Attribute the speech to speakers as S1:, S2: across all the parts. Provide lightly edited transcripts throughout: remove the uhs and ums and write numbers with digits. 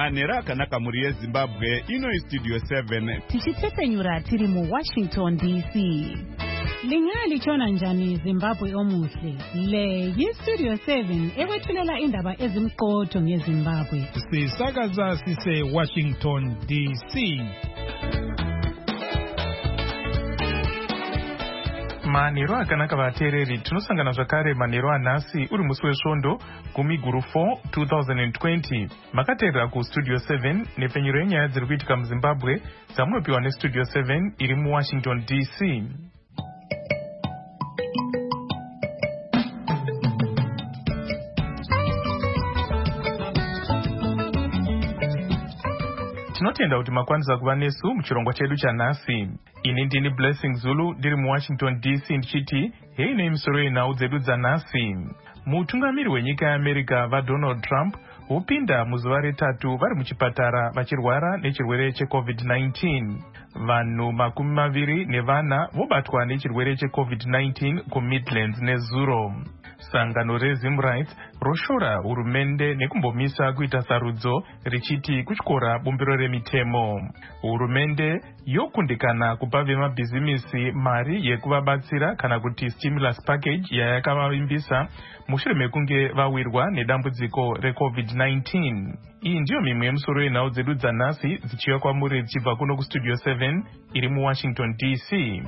S1: manhero akanaka muri yeZimbabwe. Ino iStudio 7
S2: tichitsepenyura tiri mu Washington DC. Lingali chona njani Zimbabwe omuhle. Le yiStudio 7 ewethulela indaba ezimqotho ngeZimbabwe.
S3: Sisakaza sise Washington DC. Manhero akanaka vateereri, tinosangana zvakare manhero anhasi uri musi wesvondo gumiguru 4 2020. Makateerera kuStudio 7 nepfenyuro yenyaya dziri kuitika muZimbabwe dzamunopiwa neStudio 7 iri muWashington DC. Tinotenda kuti makwanisa kuva nesu muchirongwa chedu chanhasi. Ini ndini Blessing Zulu ndiri muWashington DC ndichiti hei nemisoro yenhau dzedu dzanhasi. Mutungamiri wenyika yeAmerica vaDonald Trump hupinda muzuva retatu vari muchipatara vachirwara nechirwere cheCovid-19. Vanhu 24 vobatwa nechirwere cheCovid-19 kuMidlands nezuro. Sangano reZimRights roshora hurumende nekumbomisa kuita sarudzo richiti kutyora bumbiro remitemo. Hurumende yokundikana kupa vemabhizimisi mari yekuvabatsira kana kuti stimulus package yayakavavimbisa mushure mekunge vawirwa nedambudziko reCovid-19. Iyi ndiyo mimwe yemisoro yenhau dzedu dzanhasi dzichiuya kwamuri dzichibva kuno kuStudio 7 iri muWashington DC.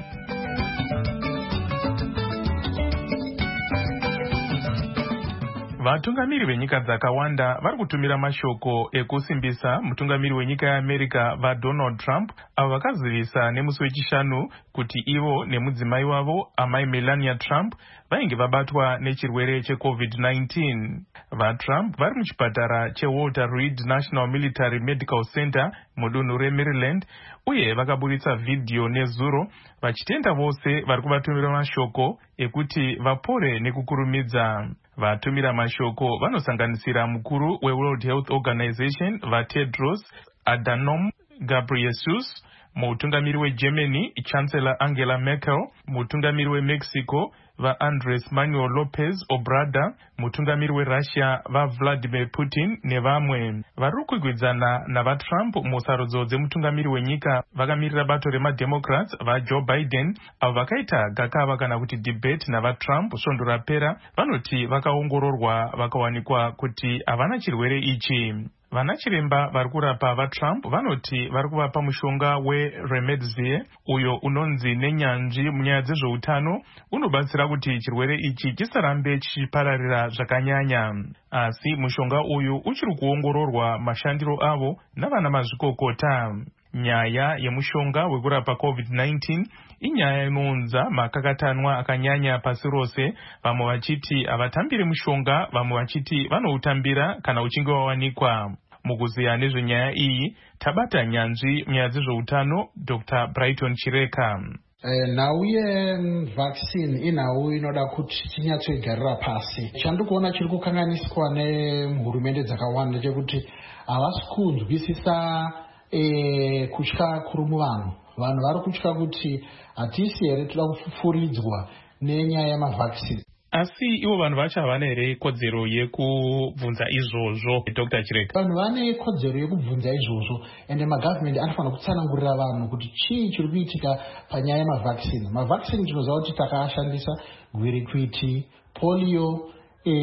S3: Vatungamiri venyika dzakawanda vari kutumira mashoko ekusimbisa mutungamiri wenyika yeAmerica vaDonald Trump avo vakazivisa nemusi wechishanu kuti ivo nemudzimai wavo amai Melania Trump vainge vabatwa nechirwere cheCovid-19. VaTrump vari muchipatara cheWalter Reed National Military Medical Center mudunhu reMaryland uye vakaburitsa vhidhiyo nezuro vachitenda vose vari kuvatumira mashoko ekuti vapore nekukurumidza. Vatumira mashoko vanosanganisira mukuru weWorld Health Organization vaTedros Adhanom Ghebreyesus, mutungamiri weGermany Chancellor Angela Merkel, mutungamiri weMexico vaAndres Manuel Lopez Obrador, mutungamiri weRussia vaVladimir Putin nevamwe. Vari kukwikwidzana navaTrump musarudzo dzemutungamiri wenyika vakamirira bato remademocrats vaJoe Biden avo vakaita gakava kana kuti debate navaTrump svondo rapera vanoti vakaongororwa vakawanikwa kuti havana chirwere ichi. Vanachiremba vari kurapa vaTrump vanoti vari kuvapa mushonga weRemdesivir uyo unonzi nenyanzvi munyaya dzezveutano unobatsira kuti chirwere ichi chisarambe chichipararira zvakanyanya. Asi mushonga uyu uchiri kuongororwa mashandiro avo navana mazvikokota. Nyaya yemushonga wekurapa COVID-19 inyaya inounza makakatanwa akanyanya pasi rose, vamwe vachiti havatambiri mushonga, vamwe vachiti vanoutambira kana uchinge wawanikwa. Mukuziya nezvenyaya iyi tabata nyanzvi munyaya dzezveutano Dr. Brighton Chireka.
S4: Nhau yevaccine inhau inoda kuti tinyatsoigarira pasi. Chandikuona chiri kukanganiswa nehurumende dzakawanda chekuti havasi kunzwisisa kutya kuri muvanhu. Vanhu vari kutya kuti hatisi here toda kufuridzwa nenyaya yemavaccine.
S3: Asi ivo vanhu vacho havana here kodzero yekubvunza izvozvo, Dr. Chireka?
S4: Vanhu vane kodzero yekubvunza izvozvo, ende magavhmendi anofanira kutsanangurira vanhu kuti chii chiri kuitika panyaya yemavaccine. Mavaccine tinoziva kuti takaashandisa gwirikwiti, polio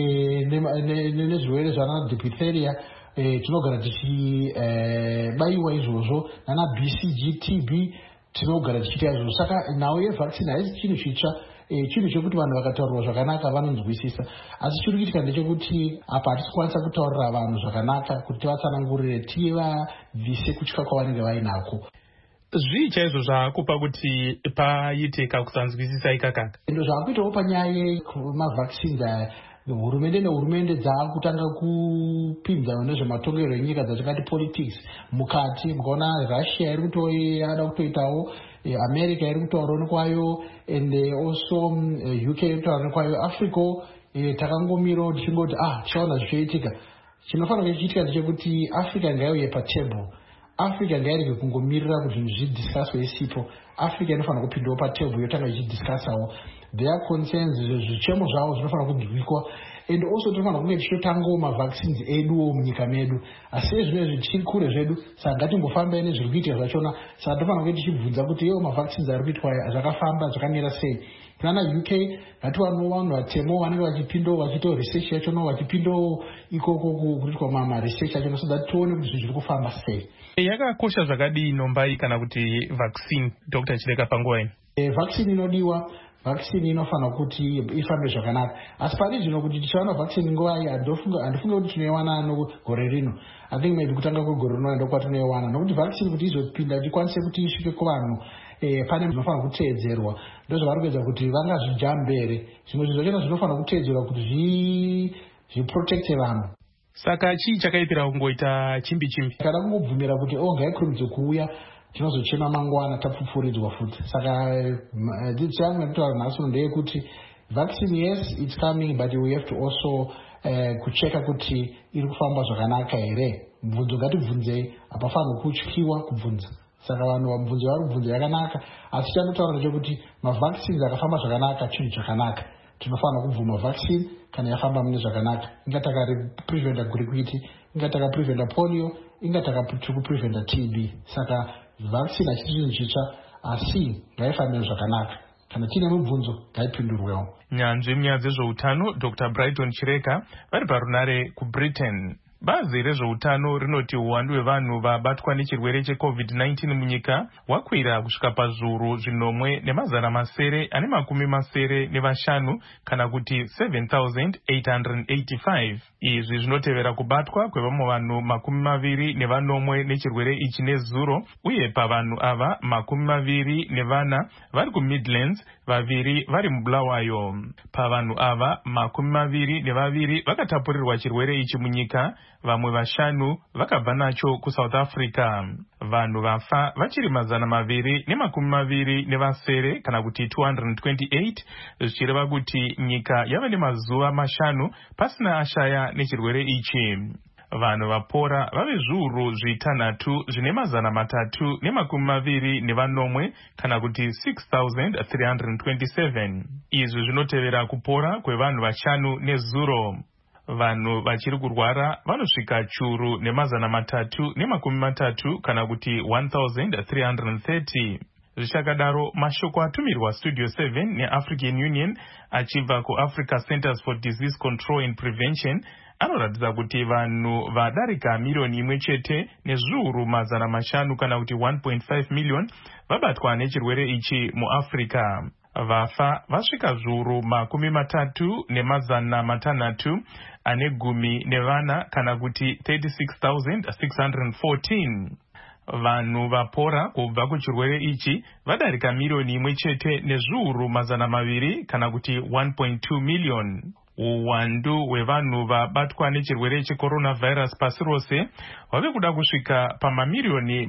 S4: nezvirwere zvana diphtheria. Tinogara tichibaiwa izvozvo nana BCG, TB tinogara tichiita izvozvo. Saka nhau yevaccine haisi chinhu chitsva, chinhu chekuti vanhu vakataurirwa zvakanaka vanonzwisisa. Asi chiri kuitika ndechekuti apa hatisi kukwanisa kutaurira vanhu zvakanaka kuti tivatsanangurire, tivabvise kutya kwavanenge vainako.
S3: Zvii chaizvo zvaakupa kuti paitika kusanzwisisa ikakaka?
S4: Ndo zvaakuitawo panyaya yemavaccines aya. Hurumende nehurumende dzaakutanga kupinza nezvematongerwo enyika dzatingati politics mukati. Mukaona Russia iri kutoyada kutoitawo, America iri kutaurawo nekwayo, and also UK iri kutaura nekwayo. Africa takangomirawo tichingoti tichaona zvichoitika. Chinofanira kuchiitika ndechekuti Africa ngaiuye patable. Africa ngairege kungomirira kuti zvidiscusswe isipo. Africa inofanira kupindawo patable yotanga ichidiscussawo. their concerns, zvichemo zvavo zvinofanira kunzwikwa. And also tinofanira kunge tichitangawo mavaccines eduwo munyika medu. Asi zvinezvi tichiri kure zvedu, saka ngatimbofambai nezviri kuitika zvachona. Saka tinofanira kunge tichibvunza kuti iwo mavaccines ari kuitwa zvakafamba zvakamira sei. Kana UK ngatiwanewo vanhu vatemo vanenge vachipindawo vachiitawo research yachona, vachipindawo ikoko kuitwa research yachona, so that tione kuti zvinhu zviri kufamba sei.
S3: Yakakosha zvakadii nombai kana kuti vaccine, Dr. Chireka panguva ino?
S4: Vaccine inodiwa. Vaccine inofanira kuti ifambe zvakanaka. Asi pari zvino kuti tichawana vaccine nguva iyi handifunge kuti tinoiwana gore rino. I think maybe kutanga kwegore rino ndo kwatinoiwana. Nokuti vaccine kuti izopinda tikwanise kuti isvike kuvanhu pane zvinofanira kuteedzerwa. Ndozvavari kuedza kuti vangazvijambere. Zvimwe zvinhu zvachona zvinofanira kuteedzerwa kuti zviprotecte vanhu.
S3: Saka chii chakaipira kungoita chimbi-chimbi?
S4: Kana kungobvumira kuti ngaikurumidze kuuya tinozochema mangwana tapfupfuridzwa futi. Saka dzidzo yangu yekutaura nhasi ndeyekuti vaccine, yes, it's coming, but we have to also kucheka kuti iri kufamba zvakanaka here. Mubvunzo ngatibvunzei, hapafanirwi kutyiwa kubvunza. Saka vanhu vamubvunzo vari kubvunza yakanaka, asi chandotaura ndechekuti mavaccines akafamba zvakanaka chinhu chakanaka. Tinofanira kubvuma vaccine kana yafamba mune zvakanaka. Ingataka preventa gwirikwiti, ingataka preventa polio, ingataka preventa TB. Saka vaccine hachisi chinhu chitsva, asi ngaifambe zvakanaka. Kana tine mibvunzo ngaipindurwewo.
S3: Nyanzvi munyaya dzezveutano Dr. Brighton Chireka vari parunare kuBritain. Bazi rezveutano rinoti uwandu hwevanhu vabatwa nechirwere cheCovid-19 munyika hwakwira kusvika pazviuru 1,985 kana kuti 7,885. Izvi zvinotevera kubatwa kwevamwe vanhu 24 nechirwere ichi nezuro, uye pavanhu ava 24 vari kuMidlands, 2 vari muBulawayo. Pavanhu ava 22 vakatapurirwa chirwere ichi munyika, vamwe 5 vakabva nacho kuSouth Africa. Vanhu vafa vachiri 227 kana kuti 228, zvichireva kuti nyika yava nemazuva 5 pasina ashaya nechirwere ichi. Vanhu vapora vave zviuru 6 zvine 320 kana kuti 6,327. Izvi zvinotevera kupora kwevanhu 5 nezuro. Vanhu vachiri kurwara vanosvika churu 330 kana kuti 1,330. Zvichakadaro, mashoko atumirwa Studio 7 neAfrican Union achibva kuAfrica Centers for Disease Control and Prevention anoratidza kuti vanhu vadarika miriyoni 1 nezviuru 500 kana kuti 1.5 million vabatwa nechirwere ichi muAfrica. Vafa vasvika zviuru 30,600 ane 10 kana kuti 36,614. Vanhu vapora kubva kuchirwere ichi vadarika miriyoni 1 nezviuru 200 kana kuti 1.2 million. Uwandu hwevanhu vabatwa nechirwere checoronavirus pasi rose hwave kuda kusvika pamamiriyoni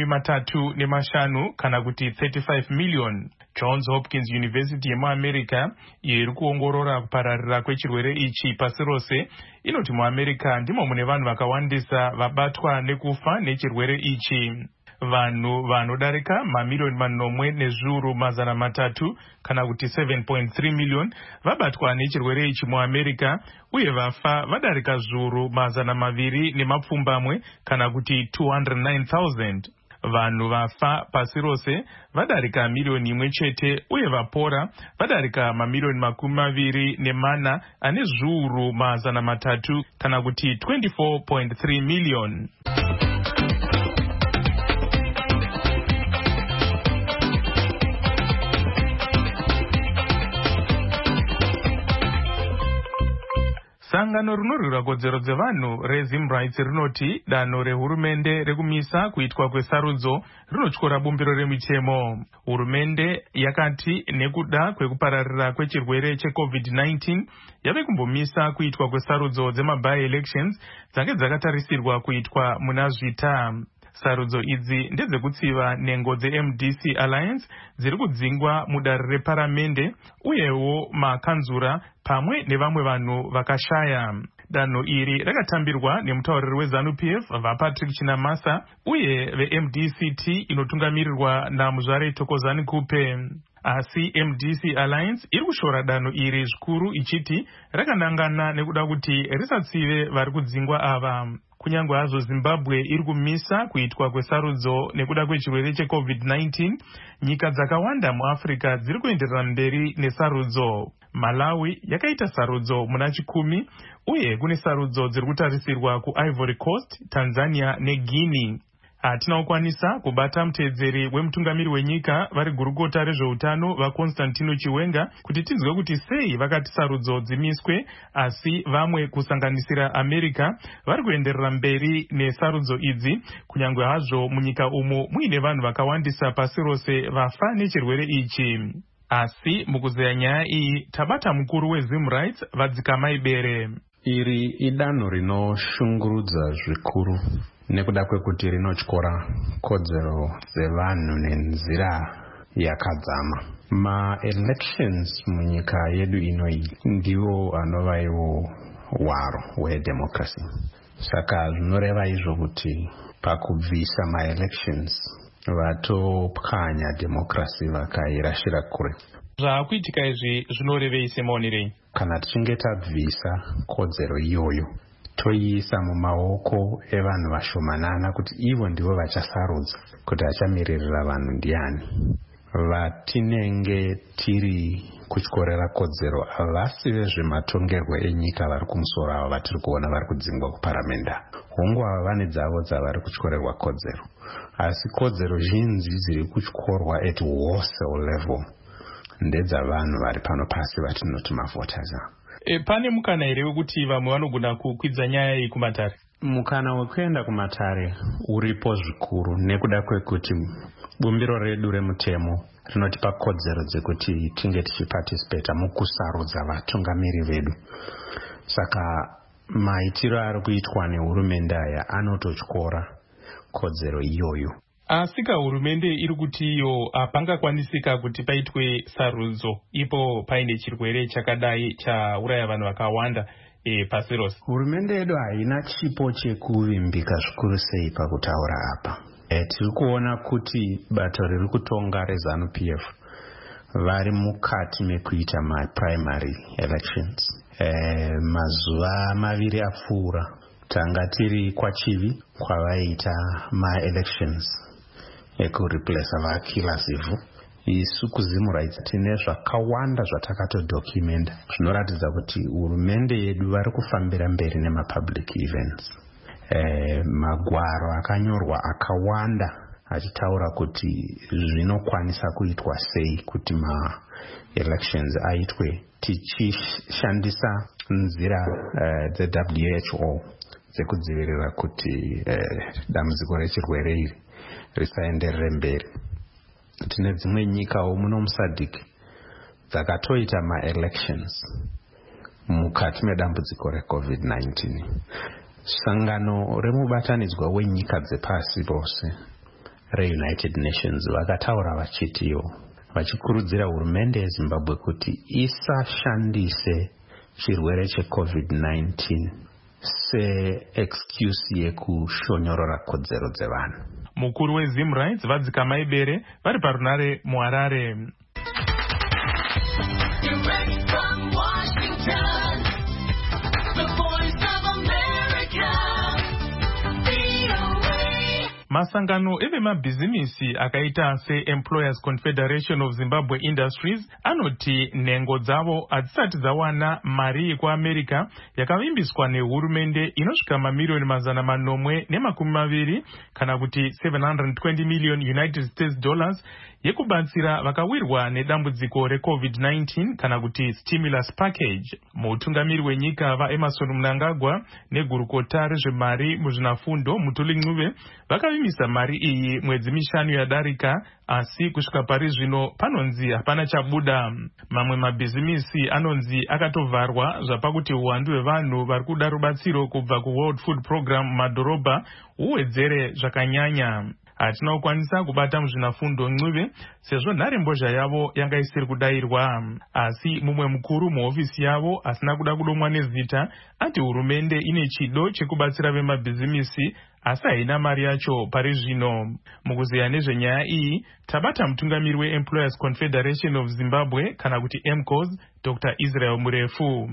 S3: 35 kana kuti 35 million. Johns Hopkins University yemuAmerica iyo iri kuongorora kupararira kwechirwere ichi pasi rose inoti muAmerica ndimo mune vanhu vakawandisa vabatwa nekufa nechirwere ichi. Vanhu vanodarika mamiriyoni 1 nezviuru 300 kana kuti 7.3 million vabatwa nechirwere ichi muAmerica, uye vafa vadarika zviuru 200 kana kuti 209,000. Vanhu vafa pasi rose vadarika miriyoni 1 uye vapora vadarika mamiriyoni 24 ane zviuru 300 kana kuti 24.3 million. Sangano rinorwira kodzero dzevanhu reZim Rights rinoti danho rehurumende rekumisa kuitwa kwesarudzo rinotyora bumbiro remitemo. Hurumende yakati nekuda kwekupararira kwechirwere cheCovid-19 yave kumbomisa kuitwa kwesarudzo dzemaby elections dzange dzakatarisirwa kuitwa muna Zvita. Sarudzo idzi ndedzekutsiva nhengo dzeMDC Alliance dziri kudzingwa mudare reparamende uyewo makanzura pamwe nevamwe vanhu vakashaya. Danho iri rakatambirwa nemutauriri weZANU-PF vaPatrick Chinamasa uye veMDCT inotungamirirwa naMuzvare Thokozani Kupe. asi MDC Alliance iri kushora danho iri zvikuru ichiti rakanangana nekuda kuti risatsive vari kudzingwa ava. Kunyange hazvo Zimbabwe iri kumisa kuitwa kwesarudzo nekuda kwechirwere cheCovid-19, nyika dzakawanda muAfrica dziri kuenderera mberi nesarudzo. Malawi yakaita sarudzo muna 10 uye kune sarudzo dziri kutarisirwa kuIvory Coast, Tanzania neGuinea. Hatina kukwanisa kubata mutedzeri wemutungamiri wenyika vari gurukota rezveutano vaConstantino Chiwenga kuti tinzwe kuti sei vakati sarudzo dzimiswe, asi vamwe kusanganisira America vari kuenderera mberi nesarudzo idzi, kunyange hazvo munyika umo muine vanhu vakawandisa pasi rose vafa nechirwere ichi. Asi mukuzeya nyaya iyi tabata mukuru weZimRights Vadzikama Ibere.
S5: Iri idanho rinoshungurudza zvikuru nekuda kwekuti rinotyora kodzero dzevanhu nenzira yakadzama. Ma-elections munyika yedu inoyi ndiwo anova iwo hwaro hwedemocracy. Saka zvinoreva izvo kuti pakubvisa ma-elections vatopwanya democracy vakairashira kure.
S3: Zvaakuitika izvi zvinorevei semaonerei?
S5: Kana tichinge tabvisa kodzero iyoyo toiisa mumaoko evanhu vashomanana kuti ivo ndivo vachasarudza kuti achamiririra vanhu ndiani. Vatinenge tiri kutyorera kodzero havasi vezvematongerwo enyika vari kumusoro avo vatiri kuona vari kudzingwa kuparamenda. Hongu ava vane dzavo dzavari kutyorerwa kodzero, asi kodzero zhinji dziri kutyorwa at wholesale level ndedzavanhu vari pano pasi vatinoti mavoters.
S3: Pane mukana here wekuti vamwe vanogona kukwidza nyaya iyi kumatare?
S5: Mukana wekuenda kumatare uripo zvikuru nekuda kwekuti bumbiro redu remutemo rinotipa kodzero dzekuti tinge tichipatisipeta mukusarudza vatungamiri vedu. Saka maitiro ari kuitwa nehurumende aya anototyora kodzero iyoyo.
S3: Asika hurumende iri kuti iyo hapangakwanisika kuti paitwe sarudzo ipo paine chirwere chakadai chauraya vanhu vakawanda pasi rose.
S5: Hurumende yedu haina chipo chekuvimbika zvikuru sei pakutaura apa. Tiri kuona kuti bato riri kutonga reZANU-PF vari mukati mekuita ma-primary elections. Mazuva 2 apfuura tanga tiri kwachivi kwavaita ma-elections ekureplace vakilasivu. Isu kuZimRights tine zvakawanda zvatakatodocumenta zvinoratidza kuti hurumende yedu vari kufambira mberi nemapublic events. Magwaro akanyorwa akawanda achitaura kuti zvinokwanisa kuitwa sei kuti ma-elections aitwe tichishandisa nzira dzeWHO dzekudzivirira kuti dambudziko rechirwere iri risaenderere mberi. Tine dzimwe nyikawo muno muSADC dzakatoita ma-elections mukati medambudziko reCovid-19. Sangano remubatanidzwa wenyika dzepasi rose reUnited Nations vakataura vachitiwo vachikurudzira hurumende yeZimbabwe kuti isashandise chirwere cheCovid-19 se-excuse yekushonyorora kodzero dzevanhu.
S3: Mukuru weZimRights Vadzikama Ibere vari parunare muHarare. Masangano evemabhizimisi akaita seEmployers Confederation of Zimbabwe Industries anoti nhengo dzavo hadzisati dzawana mari yekuAmerica yakavimbiswa nehurumende inosvika mamirioni 920 kana kuti $720 million United States dollars yekubatsira vakawirwa nedambudziko reCovid-19 kana kuti stimulus package. Mutungamiri wenyika vaEmmerson Mnangagwa negurukota rezvemari muzvinafundo Mutuli Ncube vakavimisa mari iyi mwedzi 5 yadarika, asi kusvika pari zvino panonzi hapana chabuda. Mamwe mabhizimisi anonzi akatovharwa zvapakuti uwandu hwevanhu vari kuda rubatsiro kubva kuWorld Food Program mumadhorobha huwedzere zvakanyanya. Hatina kukwanisa kubata muzvinafundo Ncube sezvo nharembozha yavo yanga isiri kudayirwa, asi mumwe mukuru muhofisi yavo asina kuda kudomwa nezita ati hurumende ine chido chekubatsira vemabhizimisi asi haina mari yacho pari zvino. Mukuzeya nezvenyaya iyi tabata mutungamiri weEmployers Confederation of Zimbabwe kana kuti EMCOS, Dr. Israel Murefu.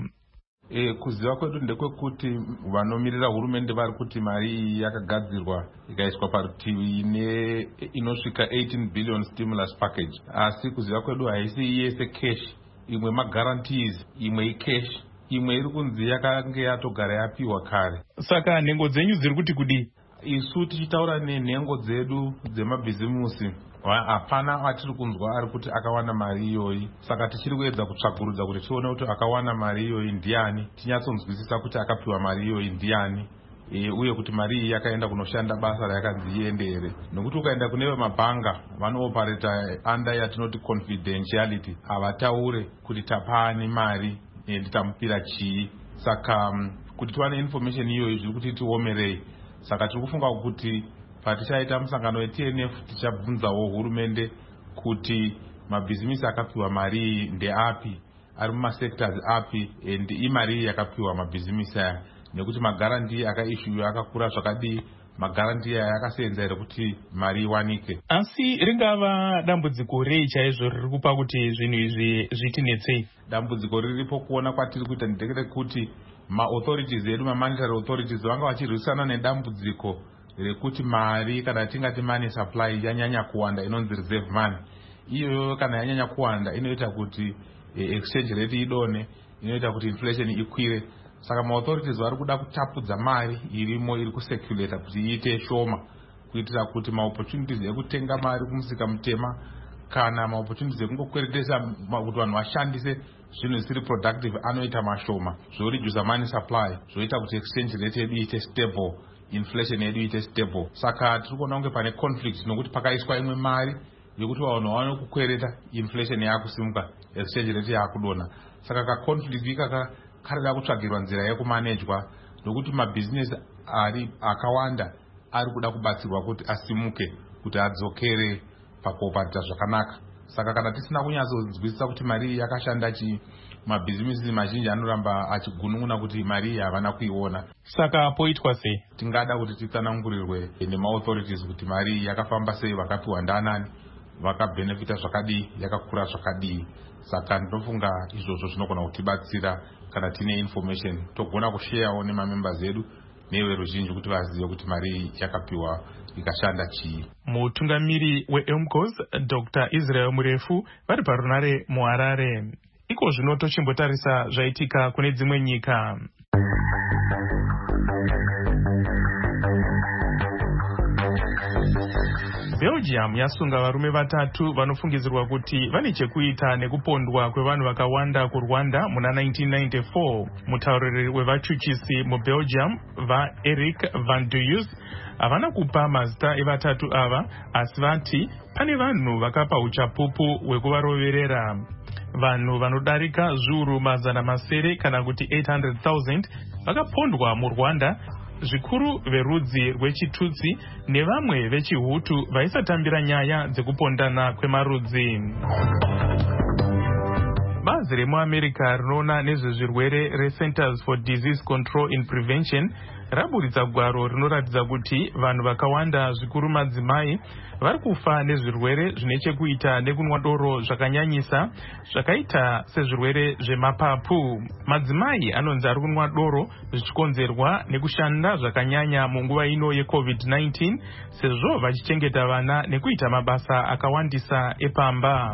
S6: Kuziva kwedu ndekwekuti vanomirira hurumende vari kuti mari iyi yakagadzirwa ikaiswa parutivi inosvika 18 billion stimulus package, asi kuziva kwedu haisi yese cash, imwe magarantees, imwe icash, imwe iri kunzi yakange yatogara yapiwa kare.
S3: Saka nhengo dzenyu dziri kuti kudi?
S6: Isu tichitaura nenhengo dzedu dzemabhizimusi, hapana atiri kunzwa ari kuti akawana mari iyoyi. Saka tichiri kuedza kutsvagurudza kuti tione kuti akawana mari iyoyi ndiani, tinyatsonzwisisa kuti akapiwa mari iyoyi ndiani, uye kuti mari iyi yakaenda kunoshanda basa rayakanzi iende here. Nokuti ukaenda kune vemabhanga vanoopareta under yatinoti confidentiality, havataure kuti tapani mari nditamupira chii. Saka kuti tiwane information iyoyi zviri kuti tiomerei. Saka tiri kufunga kuti patichaita musangano weTNF tichabvunzawo hurumende kuti mabhizimisi akapiwa mari ndeapi, ari mumasectors api, and imari yakapiwa mabhizimisi aya, nekuti magarantii akaishuwa akakura zvakadii, magarantii aya akasenza here kuti mari iwanike.
S3: Asi ringava dambudziko rei chaizvo riri kupa kuti zvinhu izvi zvitinetsei?
S6: Dambudziko riripo kuona kwatiri kuita ndekekuti ma-authorities edu, ma-monetary authorities vanga vachirwisana nedambudziko rekuti mari kana tingati money supply yanyanya kuwanda, inonzi reserve money. Iyo kana yanyanya kuwanda inoita kuti exchange rate idone, inoita kuti inflation ikwire. Saka ma-authorities vari kuda kutapudza mari irimo iri kucirculate kuti iite shoma, kuitira kuti ma-opportunities ekutenga mari kumusika mutema kana ma-opportunities ekungokweretesa kuti vanhu vashandise zvinhu zvisiri productive anoita mashoma, zvoreduce money supply, zvoita kuti exchange rate yedu iite stable, inflation yedu iite stable. Saka tiri kuona kunge pane conflict, nokuti pakaiswa imwe mari yokuti vanhu vaone kukwereta, inflation yakusimuka, exchange rate yakudona. Saka ka conflict ikaka karida kutsvagirwa nzira yekumanejwa, nokuti mabhizinesi akawanda ari kuda kubatsirwa kuti asimuke, kuti adzokere pakuoparita zvakanaka. Saka kana tisina kunyatsonzwisisa kuti mari yakashanda chii, mabhizimisi mazhinji anoramba achigunun'una kuti mari iyi havana kuiona.
S3: Saka poitwa sei?
S6: Tingada kuti titsanangurirwe nema-authorities kuti mari iyi yakafamba sei, vakapiwa ndanani, vakabhenefita zvakadii, yakakura zvakadii. Saka ndinofunga izvozvo zvinogona kutibatsira kana tine information, togona kusheyawo nemamembers edu neveruzhinji kuti vazive kuti mari yakapiwa ikashanda chii.
S3: Mutungamiri weEMCOS, Dr. Israel Murefu, vari parunare muHarare. Iko zvino tochimbotarisa zvaitika kune dzimwe nyika. Belgium yasunga varume vatatu vanofungidzirwa kuti vane chekuita nekupondwa kwevanhu vakawanda kuRwanda muna 1994. Mutauriri wevachuchisi muBelgium, vaEric van der Heijs, havana kupa mazita evatatu ava, asi vati pane vanhu vakapa uchapupu hwekuvaroverera. Vanhu vanodarika zviuru mazana masere kana kuti 800,000 vakapondwa muRwanda, zvikuru verudzi rwechitutsi nevamwe vechihutu vaisatambira nyaya dzekupondana kwemarudzi. Bazi remuAmerica rinoona nezvezvirwere reCenters for Disease Control and Prevention raburitsa gwaro rinoratidza kuti vanhu vakawanda, zvikuru madzimai, vari kufa nezvirwere zvine chekuita nekunwa doro zvakanyanyisa, zvakaita sezvirwere zvemapapu. Madzimai anonzi ari kunwa doro zvichikonzerwa nekushanda zvakanyanya munguva ino yeCovid-19, sezvo vachichengeta vana nekuita mabasa akawandisa epamba.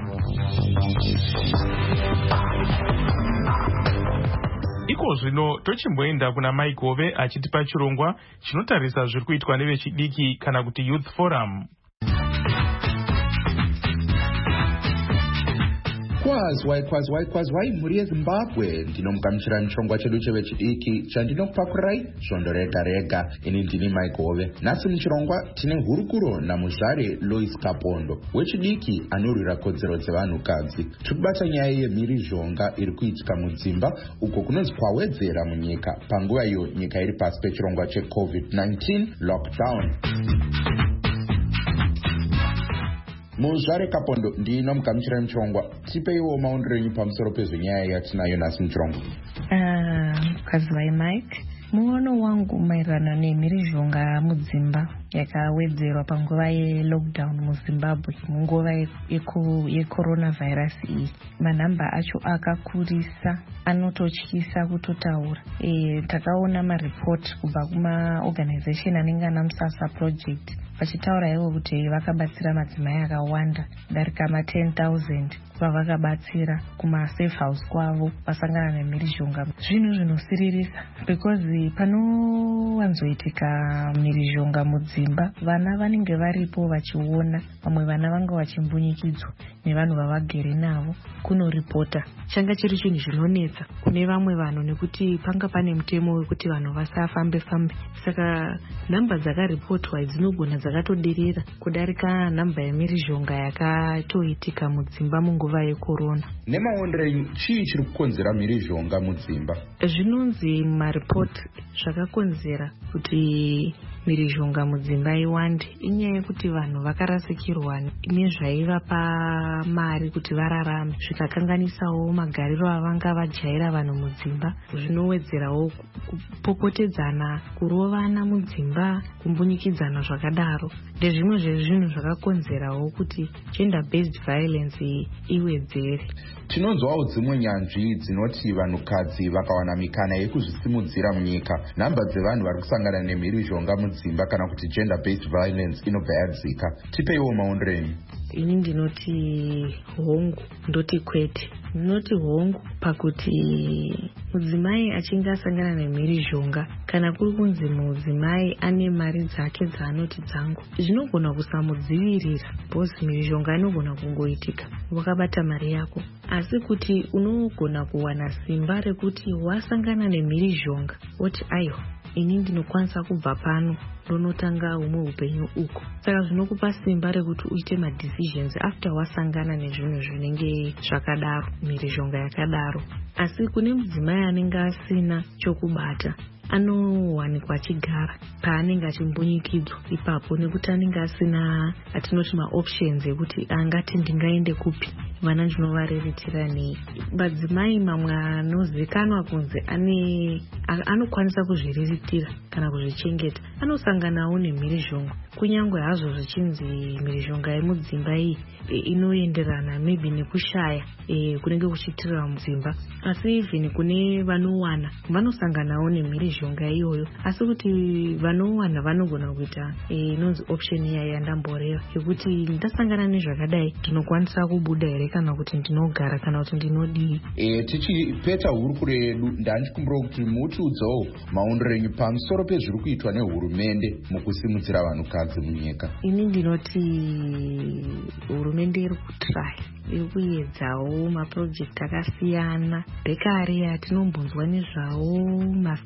S3: Iko zvino tochimboenda kuna Mike Hove achitipa chirongwa chinotarisa zviri kuitwa nevechidiki kana kuti Youth Forum.
S7: Kwazwai mhuri yeZimbabwe, ndinomugamuchira muchirongwa chedu chevechidiki chandinokupakurai svondo rega rega. Ini ndini Mike Hove. Nhasi muchirongwa tine hurukuro naMuzvare Lois Kapondo, wechidiki anorwira kodzero dzevanhukadzi. Tiri kubata nyaya yemhirizhonga iri kuitika mudzimba uko kunonzi kwawedzera munyika panguva iyo nyika iri pasi pechirongwa cheCovid-19 lockdown. Muzvare Kapondo, ndinomugamuchira muchirongwa. Tipeiwo maonero enyu pamusoro pezvenyaya yatinayo nhasi muchirongwa.
S8: Kwazwai Mike. Muono wangu maererano nemhirizhonga mudzimba yakawedzerwa panguva yelockdown muZimbabwe munguva yecoronavirus iyi, manhamba acho akakurisa, anototyisa kutotaura. Takaona maripoti kubva kumaorganization anenge ana Musasa project vachitaura ivo kuti vakabatsira madzimai akawanda darika 10,000 vavakabatsira kumasafe house kwavo vasangana nemhirizhonga. Zvinhu zvinosiririsa because panowanzoitika mhirizhonga mudzimba, vana vanenge varipo vachiona, vamwe vana vanga vachimbunyikidzwa nevanhu vavagere navo kunoripota. Changa chiri chinhu zvinonetsa kune vamwe vanhu nekuti panga pane mutemo wekuti vanhu vasafambe-fambe, saka nhamba dzakaripotwa dzinogona dzakatoderera kudarika nhamba yemhirizhonga yakatoitika mudzimba munguva yekorona.
S7: Nemaonero enyu, chii chiri kukonzera mhirizhonga mudzimba?
S8: Zvinonzi maripoti zvakakonzera kuti mhirizhonga mudzimba iwande inyaya yekuti vanhu vakarasikirwa nezvaivapa mari kuti vararame, zvikakanganisawo magariro avanga vajaira vanhu mudzimba. Zvinowedzerawo kupopotedzana, kurovana mudzimba, kumbunyikidzana zvakadaro. Ndezvimwe zvezvinhu zvakakonzerawo kuti gender based violence iwedzere.
S7: Tinonzwawo dzimwe nyanzvi dzinoti vanhukadzi vakawana mikana yekuzvisimudzira munyika, nhamba dzevanhu vari kusangana nemhirizhonga mudzimba kana kuti gender based violence inobva yadzika. Tipeiwo maonero enyu.
S8: Ini ndinoti hongu, ndoti kwete. Ndinoti hongu pakuti mudzimai achinge asangana nemhirizhonga, kana kuri kunzi mudzimai ane mari dzake dzaanoti dzangu, zvinogona kusamudzivirira bhozi mhirizhonga inogona kungoitika wakabata mari yako. Asi kuti unogona kuwana simba rekuti wasangana nemhirizhonga woti aiwa, ini ndinokwanisa kubva pano ndonotanga humwe upenyu uko. Saka zvinokupa simba rekuti uite madecisions after wasangana nezvinhu zvinenge zvakadaro, mhirizhonga yakadaro. Asi kune mudzimai anenge asina chokubata, anowanikwa achigara paanenge achimbunyikidzwa ipapo, nekuti anenge asina atinoti maoptions ekuti angati ndingaende kupi, vana ndinovareretera nei. Madzimai mamwe anozikanwa kunzi anokwanisa kuzviriritira kana kuzvichengeta, anosanganawo nemhirizhonga, kunyange hazvo zvichinzi mhirizhonga yemudzimba iyi inoenderana maybe nekushaya kunenge kuchiitirwa mudzimba. Asi even kune vanowana vanosanganawo nemhirizhonga iyoyo, asi kuti vanowana vanogona kuita inonzi option iya yandamboreva yekuti ndasangana nezvakadai ndinokwanisa kubuda here kana kuti ndinogara kana kuti ndinodii.
S7: Tichipeta hurukuro yedu, ndanchikumbira kuti mutiudzawo maonero enyu pamusoro pezviri kuitwa nehurumende mukusimudzira vanhukadzi munyika.
S8: Ini ndinoti hurumende iri kutry, iri kuedzawo maprojekti akasiyana. Bekare atinombonzwa nezvawo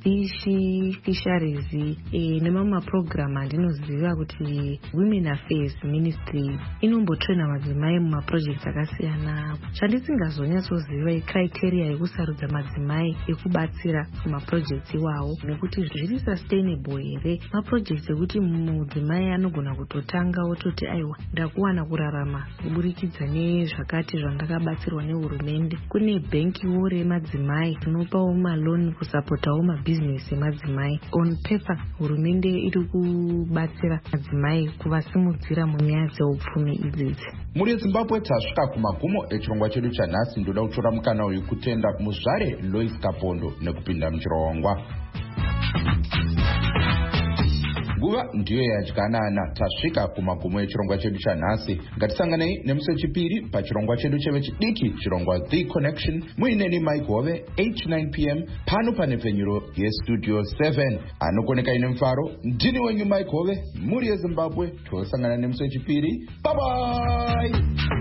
S8: fisheries nemamwe maprogramu andinoziva kuti Women Affairs Ministry inombotrena madzimai mumaprojekti akasiyana. Chandisingazonyatsoziva icriteria yekusarudza madzimai ekubatsira kumaprojekti iwawo, nekuti zviri sustainable here maprojekti ekuti mudzimai anogona kutotanga wototi aiwa ndakuwana kurarama kuburikidza nezvakati zvandakabatsirwa nehurumende. Kune bhenkiwo remadzimai rinopawo maloni kusapotawo mabhizinesi emadzimai. On paper hurumende iri kubatsira madzimai kuvasimudzira munyaya dzeupfumi idzidzi.
S7: Muri Zimbabwe tasvika kumagumo echirongwa chedu chanhasi. Ndoda kutora mukana uyu kutenda muzvare Lois Kapondo nekupinda muchirongwa. Nguva ndiyo yadyanana. Tasvika kumagumo echirongwa chedu chanhasi. Ngatisanganei nemusi wechipiri pachirongwa chedu chevechidiki, chirongwa The Connection, muineni Mike Hove 8-9 p.m. pano panepfenyuro yestudio 7. Anokoneka ine mufaro, ndini wenyu Mike Hove, muri yeZimbabwe. Tosangana nemusi wechipiri. Bye bye.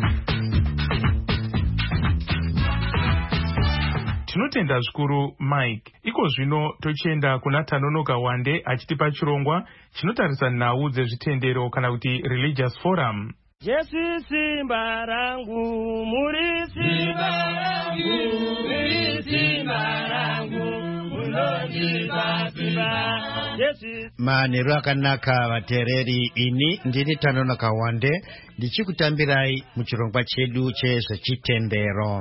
S3: Tinotenda zvikuru Mike. Iko zvino tochienda kuna Tanonoka Wande achitipa chirongwa chinotarisa nhau dzezvitendero kana kuti religious forum.
S9: Jesu simba rangu, muri simba rangu, muri simba rangu, munondipa simba. Manheru akanaka vateereri, ini ndini Tanonoka Wande ndichikutambirai muchirongwa chedu chezvechitendero.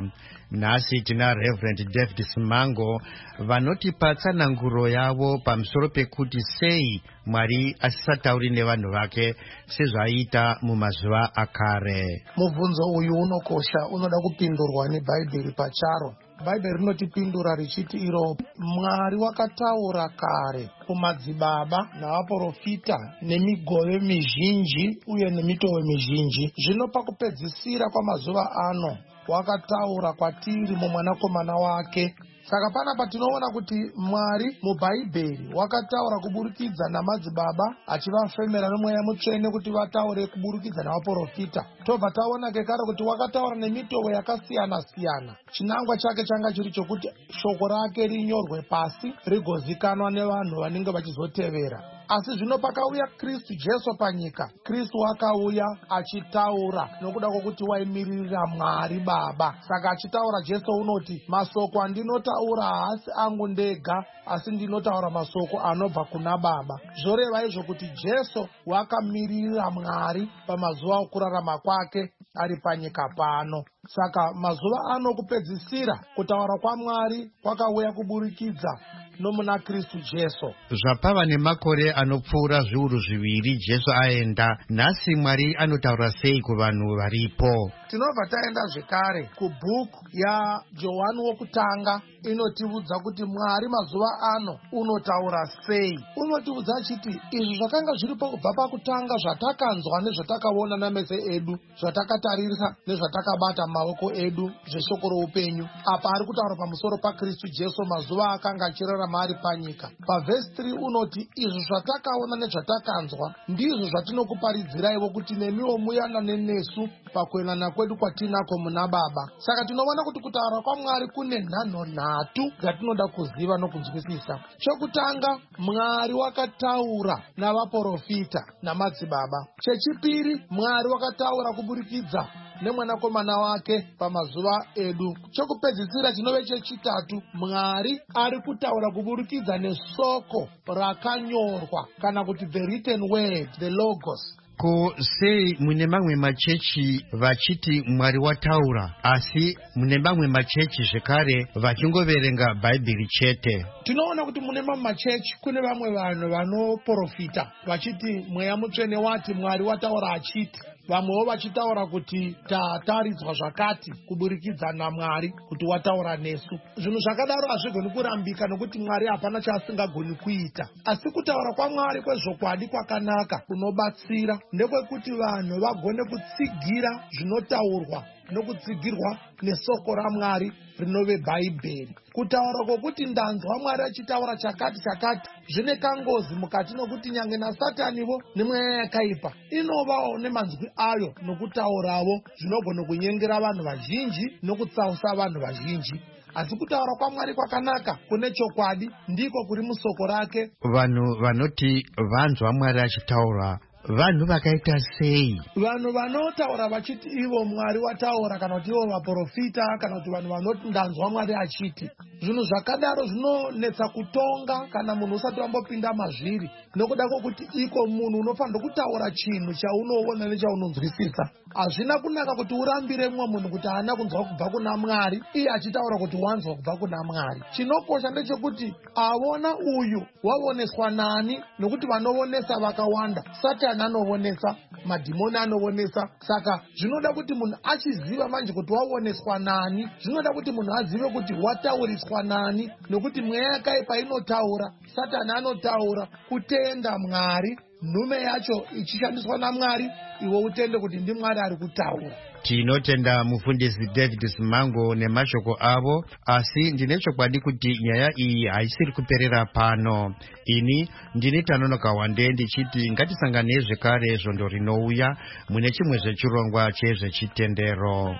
S10: Nhasi tina Reverend David Simango vanotipatsa nanguro yavo pamusoro pekuti sei Mwari asisatauri nevanhu vake sezvaita mumazuva akare.
S4: Mubvunzo uyu unokosha, unoda kupindurwa neBhaibheri pacharo. Bhaibheri rinotipindura richiti iro Mwari wakataura kare kumadzibaba navaprofita nemigove mizhinji uye nemitoo mizhinji. Zvino pakupedzisira kwamazuva ano wakataura kwatiri mumwanakomana wake. Saka panapa tinoona kuti Mwari muBhaibheri wakataura kuburikidza namadzibaba achivafemera nemweya mutsvene kuti vataure kuburikidza navaprofita. Tobva taona kekare kuti wakataura nemitoo yakasiyana siyana. Chinangwa chake changa chiri chokuti shoko rake rinyorwe pasi rigozikanwa nevanhu vanenge vachizotevera. Asi zvino pakauya Kristu Jesu panyika, Kristu akauya achitaura nokuda kwokuti waimiririra Mwari Baba. Saka achitaura Jesu unoti, masoko andinotaura haasi angu ndega, asi ndinotaura masoko anobva kuna Baba. Zvoreva izvo kuti Jesu wakamiririra Mwari pamazuva okurarama kwake ari panyika pano. Saka mazuva ano kupedzisira kutaura kwaMwari kwakauya kuburikidza nomuna Kristu Jesu.
S10: Zvapava nemakore anopfuura zviuru zviviri Jesu aenda, nhasi Mwari anotaura sei kuvanhu varipo?
S4: Tinobva taenda zvekare kubhuku yaJohani wokutanga inotiudza kuti Mwari mazuva ano unotaura sei. Unotiudza achiti izvi zvakanga zviripo kubva pakutanga, zvatakanzwa nezvatakaona nameso edu, zvatakatarisa nezvatakabata maoko edu zveshoko roupenyu. Apa ari kutaura pamusoro paKristu Jesu mazuva akanga achirarama ari panyika. Pavhesi 3 unoti izvi zvatakaona nezvatakanzwa ndizvo zvatinokuparidziraiwo kuti nemiwo muyanane nesu pakuendana kwedu kwatinako muna Baba. Saka tinoona kuti kutaura kwaMwari kune nhanho nhatu dzatinoda kuziva nokunzwisisa. Chokutanga, Mwari wakataura navaprofita namadzibaba. Chechipiri, Mwari wakataura kuburikidza nemwanakomana wake pamazuva edu. Chokupedzisira chinove chechitatu, Mwari ari kutaura kuburikidza nesoko rakanyorwa kana kuti the written word, the logos.
S10: Ko sei mune mamwe machechi vachiti Mwari wataura, asi mune mamwe machechi zvekare vachingoverenga Bhaibheri chete?
S4: Tinoona kuti mune mamwe machechi kune vamwe vanhu vanoprofita vachiti mweya mutsvene wati Mwari wataura achiti. Vamwewo vachitaura kuti tataridzwa zvakati kuburikidza naMwari kuti wataura nesu. Zvinhu zvakadaro hazvigoni kurambika nokuti Mwari hapana chaasingagoni kuita. Asi kutaura kwaMwari kwezvokwadi kwakanaka kunobatsira ndekwekuti vanhu vagone kutsigira zvinotaurwa nokutsigirwa nesoko raMwari rinove Bhaibheri. Kutaura kwokuti ndanzwa Mwari achitaura chakati chakati zvine kangozi mukati nokuti nyange naSataniwo nemweya yakaipa inovawo nemanzwi ayo nokutaurawo zvinogona kunyengera vanhu vazhinji nokutsausa vanhu vazhinji. Asi kutaura kwaMwari kwakanaka kune chokwadi ndiko kuri musoko rake.
S10: Vanhu vanoti vanzwa Mwari achitaura vanhu vakaita sei?
S4: Vanhu vanotaura vachiti ivo Mwari wataura, kana kuti ivo vaprofita, kana kuti vanhu vanoti ndanzwa Mwari achiti. Zvinhu zvakadaro zvinonetsa kutonga kana munhu usati wambopinda mazviri, nokuda kwokuti iko munhu unofanira kutaura chinhu chaunoona nechaunonzwisisa. Hazvina kunaka kuti urambire mumwe munhu kuti haana kunzwa kubva kuna Mwari iye achitaura kuti wanzwa kubva kuna Mwari. Chinokosha ndechekuti avona uyu waoneswa nani, nokuti vanoonesa vakawanda. Satani anoonesa, madhimoni anoonesa. Saka zvinoda kuti munhu achiziva manje kuti waoneswa nani, zvinoda kuti munhu azive kuti watauriswa nani, nokuti mweya yakaipa inotaura, Satani anotaura. Kutenda Mwari, nhume yacho ichishandiswa naMwari, iwe utende kuti ndiMwari ari kutaura.
S10: Tinotenda mufundisi David Simango nemashoko avo, asi ndine chokwadi kuti nyaya iyi haisiri kuperera pano. Ini ndine Tanonoka Wande ndichiti ngatisanganei zvekare zvondo rinouya mune chimwe zvechirongwa chezvechitendero.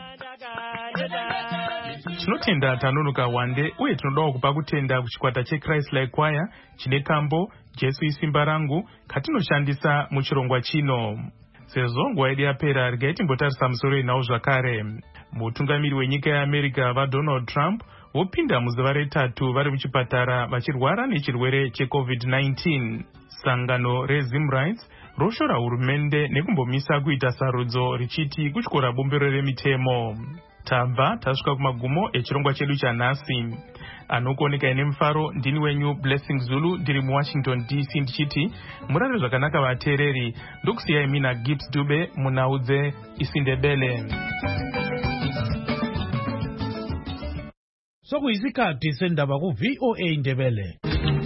S3: Tinotenda Tanonoka Wande uye tinodawo kupa kutenda kuchikwata cheChrist Like Choir chine tambo Jesu isimba rangu katinoshandisa muchirongwa chino. Sezvo nguva yedu yapera, regai timbotarisa musoro inawo zvakare. Mutungamiri wenyika yeAmerica vaDonald Trump vopinda muzuva retatu vari muchipatara vachirwara nechirwere cheCovid-19. Sangano reZimrights roshora hurumende nekumbomisa kuita sarudzo richiti kutyora bumbiro remitemo. tabva tasvika kumagumo echirongwa chedu chanhasi. Anokuoneka ine mufaro ndini wenyu Blessing Zulu ndiri muWashington DC ndichiti murare zvakanaka vateereri. Ndokusiyai mina Gibbs Dube munaudze isindebele.
S11: Sokuyisikhathi sendaba ku VOA Indebele.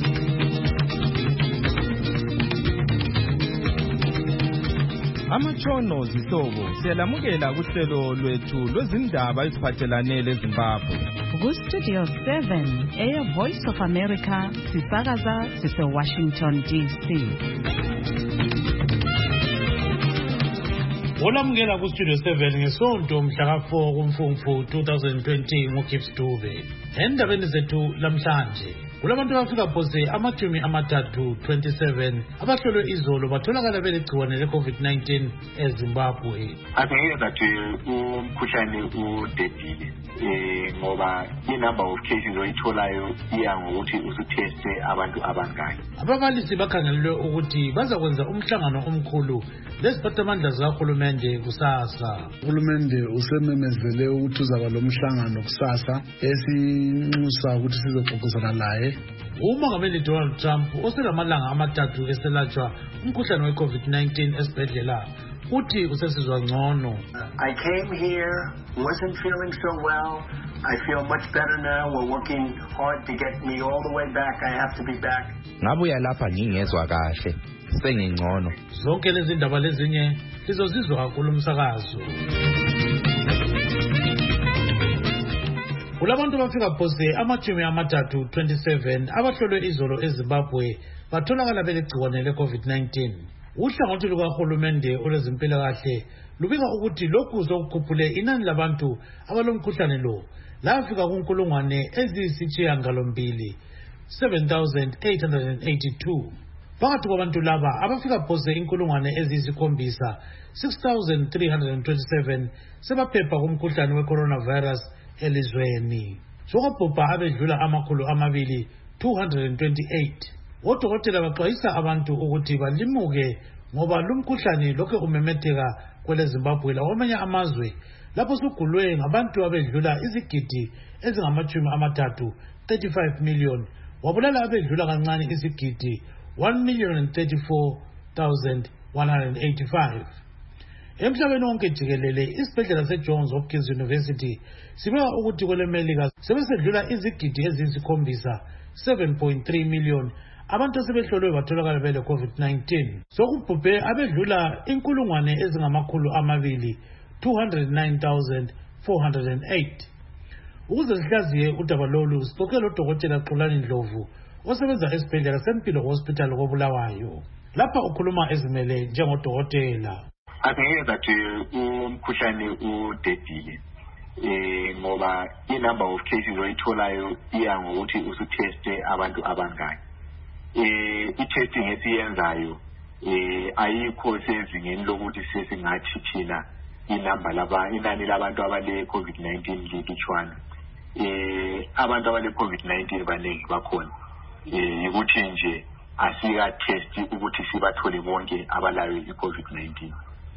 S12: Amatshono zihlobo siyalamukela kuhlelo lwethu lwezindaba eziphathelane leZimbabwe.
S13: Ku-Studio 7 Air Voice of America sisakaza sise-Washington DC.
S11: Olamukela ku-Studio 7 ngesonto mhla ka-4 kuMfumfu 2020 nguGibbs Dube. Endabeni zethu lamhlanje kulabantu abafika phose amathumi amathathu 27 abahlolwe izolo batholakala belegciwane le-COVID-19 eZimbabwe.
S14: Angeke ngathi umkhuhlane udedile ngoba i-number of cases oyitholayo iya ngokuthi usuteste abantu abangaki.
S11: Ababalisi bakhangelelwe ukuthi bazakwenza umhlangano omkhulu leziphathamandla zikahulumende kusasa.
S15: Uhulumende usememezele ukuthi uzaba lo mhlangano kusasa esinxusa ukuthi sizoxoxisana laye.
S11: Umongameli Donald Trump oselamalanga amathathu eselatshwa umkhuhlane we-COVID-19 esibhedlela uthi usesizwa ngcono.
S16: I came here, wasn't feeling so well. I feel much better now. We're working hard to get me all the way back. I have to be back.
S7: Ngabuya lapha ngingezwa kahle. Sengingcono.
S11: Zonke lezi ndaba lezinye lizozizwa kulomsakazo. Kulabantu bafika phose amathumi amathathu 27 abahlolwe izolo eZimbabwe batholakala belegciwane le-COVID-19. Uhlangothi lukahulumende olwezempilakahle lubika ukuthi lokhu sokukhuphule inani labantu abalomkhuhlane lo lafika kunkulungwane eziyisishiyagalombili 7,882. Phakathi kwabantu laba abafika phose inkulungwane eziyisikhombisa 6,327 sebaphepha kumkhuhlane we-coronavirus elizweni. Sokubhubha abedlula amakhulu amabili 228. Odokotela baxwayisa abantu ukuthi balimuke ngoba lumkhuhlane lokho umemetheka kweleZimbabwe lakwamanye amazwe lapho sugulwe ngabantu abedlula izigidi ezingamachumi amathathu 35 million wabulala abedlula kancane izigidi 1,034,185. Emhlabeni wonke jikelele isibhedlela seJohns Hopkins University sibeka ukuthi kwelemelika sebesedlula izigidi eziyisikhombisa 7.3 million abantu sebehlolwe batholakala bele COVID-19. Sokubhubhe abedlula inkulungwane ezingamakhulu amabili 209,408. Ukuze sihlaziye udaba lolu sixoxe lodokotela Xolani Ndlovu osebenza esibhedlela seMpilo Hospital koBulawayo. Lapha ukhuluma ezimele njengodokotela.
S14: Angeke ngathi umkhuhlane udedile ngoba i-number of cases oyitholayo iya ngokuthi usuteste abantu abangaki. I-testing esiyenzayo ayikho sezingeni lokuthi sesingathi thina inani labantu abale-COVID-19 litshwana. Abantu abale-COVID-19 baningi bakhona. Ukuthi nje asika-testi ukuthi sibathole bonke abalayo i-COVID-19.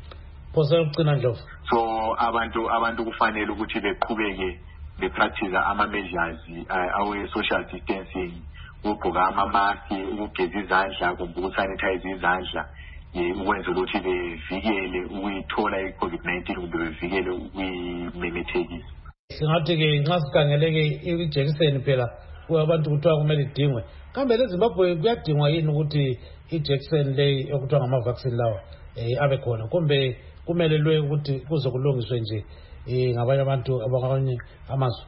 S11: So
S14: abantu kufanele ukuthi beqhubeke bepractice ama-measures awe-social distancing, ukugqoka ama-mask, ukugeza izandla kumbe ukusanitize izandla, ukwenza ukuthi bevikele ukuyithola i-COVID-19 kumbe bevikele ukuyimemethekisa.
S11: Singathi-ke nxa sikhangeleke ijekiseni phela abantu kuthiwa kumele idingwe. Kambe leZimbabwe kuyadingwa yini ukuthi ijekiseni leyi okuthiwa ngama-vaccine lawa abe khona kumbe kumelelwe ukuthi kuzokulungiswe nje ngabanye abantu abakanye amazwe?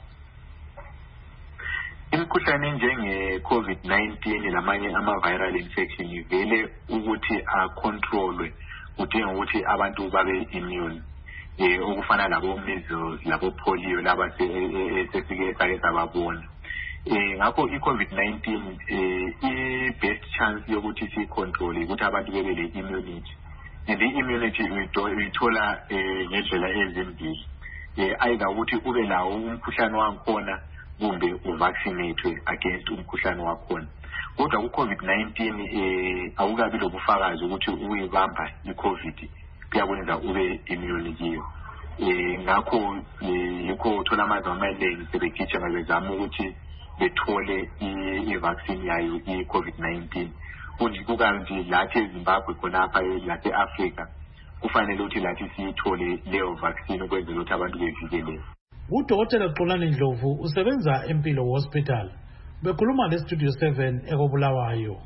S14: Imikhuhlane njenge-COVID-19 lamanye ama-viral infection ivele ukuthi acontrolwe kudinga ukuthi abantu babe immune, okufana labo measles labo polio laba sesike sake sababona. Ngakho i-COVID-19 i-best chance yokuthi siyicontrol ukuthi abantu bebe le-immunity, and i-immunity uyithola ngendlela ezimbili. Either ukuthi ube lawo umkhuhlane wakhona kumbe uvaccinatwe against umkhuhlane wakhona. Kodwa ku-COVID-19 awukabi lobufakazi ukuthi uyibamba i-COVID kuyakwenza ube immune kiyo. Ngakho yikho uthola amazwe amaningi sebegijima bezama ukuthi bethole i-vaccine yayo i-COVID-19. Kukanti lathi eZimbabwe khonapha lathi e-Afrika kufanele ukuthi lathi siyithole leyo vaccine ukwenzela ukuthi abantu bevikeleke.
S11: Udokotela Xolani Ndlovu usebenza eMpilo Hospital. Bekhuluma leStudio 7 ekobulawayo.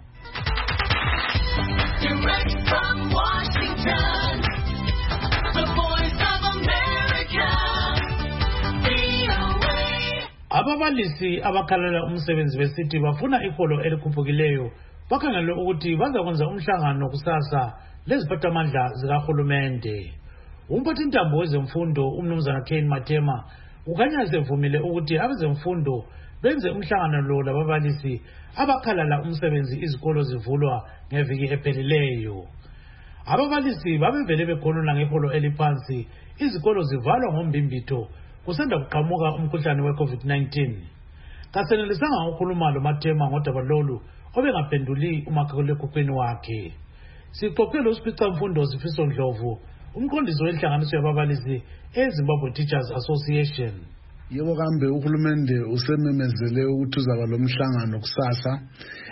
S17: Direct from Washington, the Voice of America, VOA.
S11: Ababalisi abakhalela umsebenzi besithi bafuna iholo elikhuphukileyo bakhangele ukuthi bazakwenza umhlangano kusasa leziphathamandla zikahulumende. Umphathintambo wezemfundo umnumzana Ken Matema ukhanya sevumile ukuthi abezemfundo benze umhlangano lo lababalisi abakhalala umsebenzi izikolo zivulwa ngeviki ephelileyo. Ababalisi babevele bekhuluma ngeholo eliphansi izikolo zivalwa ngombimbitho kusanda kuqhamuka umkhuhlane we-COVID-19. Kasenelisanga ukukhuluma lo Matema ngodaba lolu obengaphenduli umakhalekhukhwini wakhe. Sixoxele uSipicamfundo Sifiso Ndlovu, umqondisi wenhlanganiso yababalisi eZimbabwe Teachers Association.
S15: Yebo kambe uhulumende usememezele ukuthi uzaba lomhlangano kusasa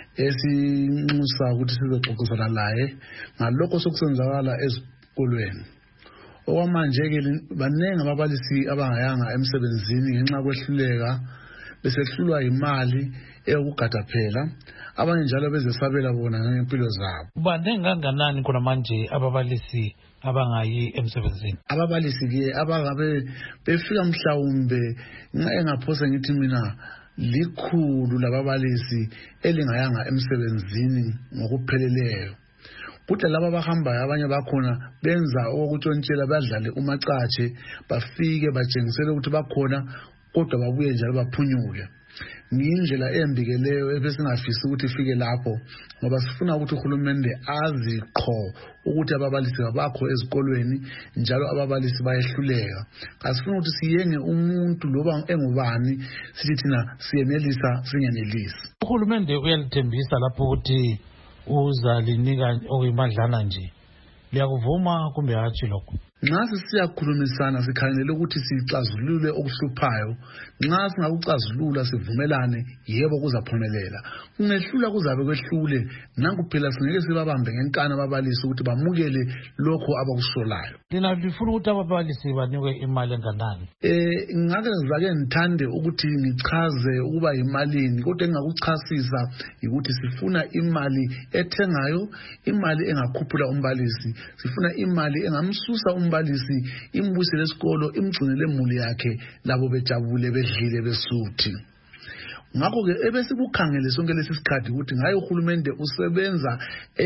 S15: esinxusa ukuthi sizoxoxisana laye ngalokho sokusenzakala ezikolweni. Okwamanje ke baningi ababalisi abangayanga emsebenzini ngenxa kwehluleka besehlulwa imali eyokugada phela, abanye njalo bezesabela bona ngempilo zabo.
S11: Baningi kanganani khona manje ababalisi abangayi emsebenzini? Ababalisi
S15: ke abangabe befika mhlawumbe engaphosa ngithi mina likhulu lababalisi elingayanga emsebenzini ngokupheleleyo. Kudla laba abahambayo abanye bakhona benza okutshontshela badlale umacatshe bafike batshengisele ukuthi bakhona kodwa babuye njalo baphunyuke. Ngindlela embikeleyo ebesingafisi ukuthi ifike lapho ngoba sifuna ukuthi uhulumende azi qho ukuthi ababalisi abakho ezikolweni njalo ababalisi bayehluleka. Asifuna ukuthi siyenge umuntu loba engubani sithi thina siyenelisa singenelisi.
S11: Uhulumende uyalithembisa lapho ukuthi uzalinika okuyimadlana nje. Liyakuvuma kumbe hatshi lokho?
S15: Nxa siyakhulumisana sikhangele ukuthi sixazulule okuhluphayo, nxa singakuxazulula sivumelane yebo kuzaphumelela. Kungehlula kuzabe kwehlule nanku phela singeke sibabambe ngenkani ababalisi ukuthi bamukele lokho abakusolayo.
S11: Lina lifuna ukuthi ababalisi banikwe imali enganani?
S15: Ngake ngizake ngithande ukuthi ngichaze ukuba imalini kodwa engakuchasisa ukuthi sifuna imali ethengayo, imali engakhuphula umbalisi, sifuna imali engamsusa umbalisi imbusele esikolo imgcinele imuli yakhe labo bejabule bedlile besuthi. Ngakho ke ebesikukhangele sonke lesisikhathi ukuthi ngayo uhulumende usebenza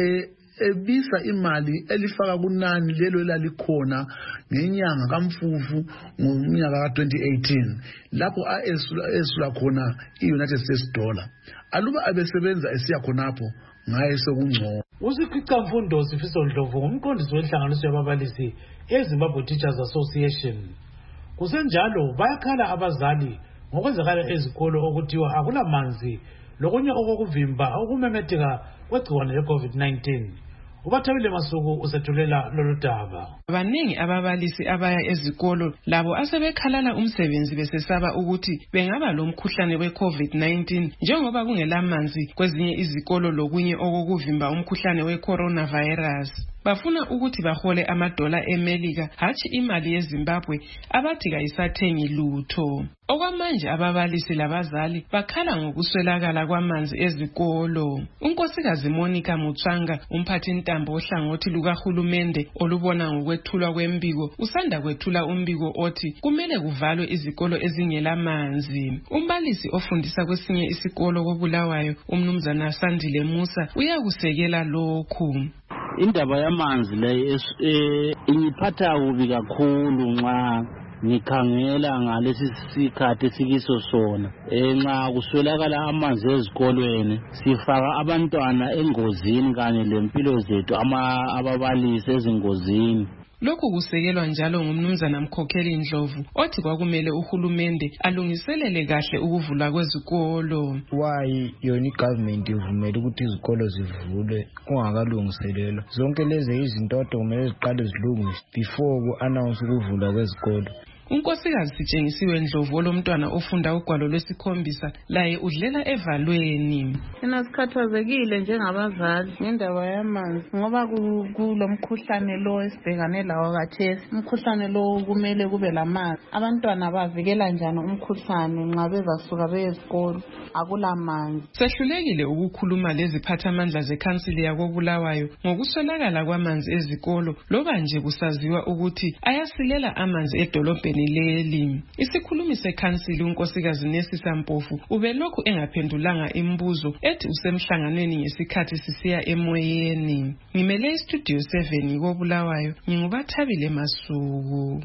S15: ebisa imali elifaka kunani lelo elalikhona ngenyanga kaMfufu ngomnyaka ka2018 lapho esula khona iUnited States dollar. Aluba abesebenza esiya khonapho ngaye sekungcono.
S11: USipicamfundo Sifiso Ndlovu umqondisi wenhlanganiso yababalisi eZimbabwe Teachers Association. Kusenjalo bayakhala abazali ngokwenzakala ezikolo okuthiwa akulamanzi lokunye okokuvimba okumemetheka kwegciwane le-COVID-19. Ubathabile Masuku usethulela lolu daba.
S18: Baningi ababalisi abaya ezikolo labo asebekhalala umsebenzi besesaba ukuthi bengaba lomkhuhlane we-COVID-19 njengoba kungelamanzi kwezinye izikolo lokunye okokuvimba umkhuhlane we-coronavirus. Bafuna ukuthi bahole amadola eMelika hatshi imali yeZimbabwe abathi kayisathengi lutho. Okwamanje ababalisi labazali bakhala ngokuswelakala kwamanzi ezikolo. Unkosikazi Monica Mutswanga umphathintambo ohlangothi lukahulumende olubona ngokwethulwa kwembiko usanda kwethula umbiko othi kumele kuvalwe izikolo ezingelamanzi. Umbalisi ofundisa kwesinye isikolo koBulawayo umnumzana Sandile Musa uyakusekela lokhu.
S19: Indaba yamanzi le ingiphatha kubi kakhulu nxa ngikhangela ngalesi sikhathi sikiso sona. Nxa kuswelakala amanzi ezikolweni sifaka abantwana engozini kanye lempilo zethu ababalisi ezingozini.
S18: Lokhu kusekelwa njalo ngumnumzana Mkhokheli Ndlovu othi kwakumele uhulumende alungiselele kahle ukuvula kwezikolo.
S20: Why yona igovernment ivumela ukuthi izikolo zivulwe kungakalungiselelwa? Zonke lezi izinto kumele ziqale zilungiswe before ku-announce ukuvulwa kwezikolo.
S18: unkosikazi Sitshengisiwe Ndlovu olomntwana ofunda ugwalo lwesikhombisa laye udlela evalweni.
S21: Thina sikhathazekile njengabazali ngendaba yamanzi ngoba kulomkhuhlane lo esibhekane lawo khathesi. Umkhuhlane lo kumele kube lamanzi. Abantwana bavikela njani umkhuhlane nxa bezasuka beye esikolo akula manzi?
S18: Sehlulekile ukukhuluma leziphathamandla zekhansili yakoBulawayo ngokuswelakala kwamanzi ezikolo loba nje kusaziwa ukuthi ayasilela amanzi edolobheni leli. Isikhulumi sekhansili unkosikazi Nesisa Mpofu ubelokhu engaphendulanga imibuzo ethi usemhlanganweni ngesikhathi sisiya emoyeni. Ngimele istudio 7 koBulawayo ngingubathabile Masuku.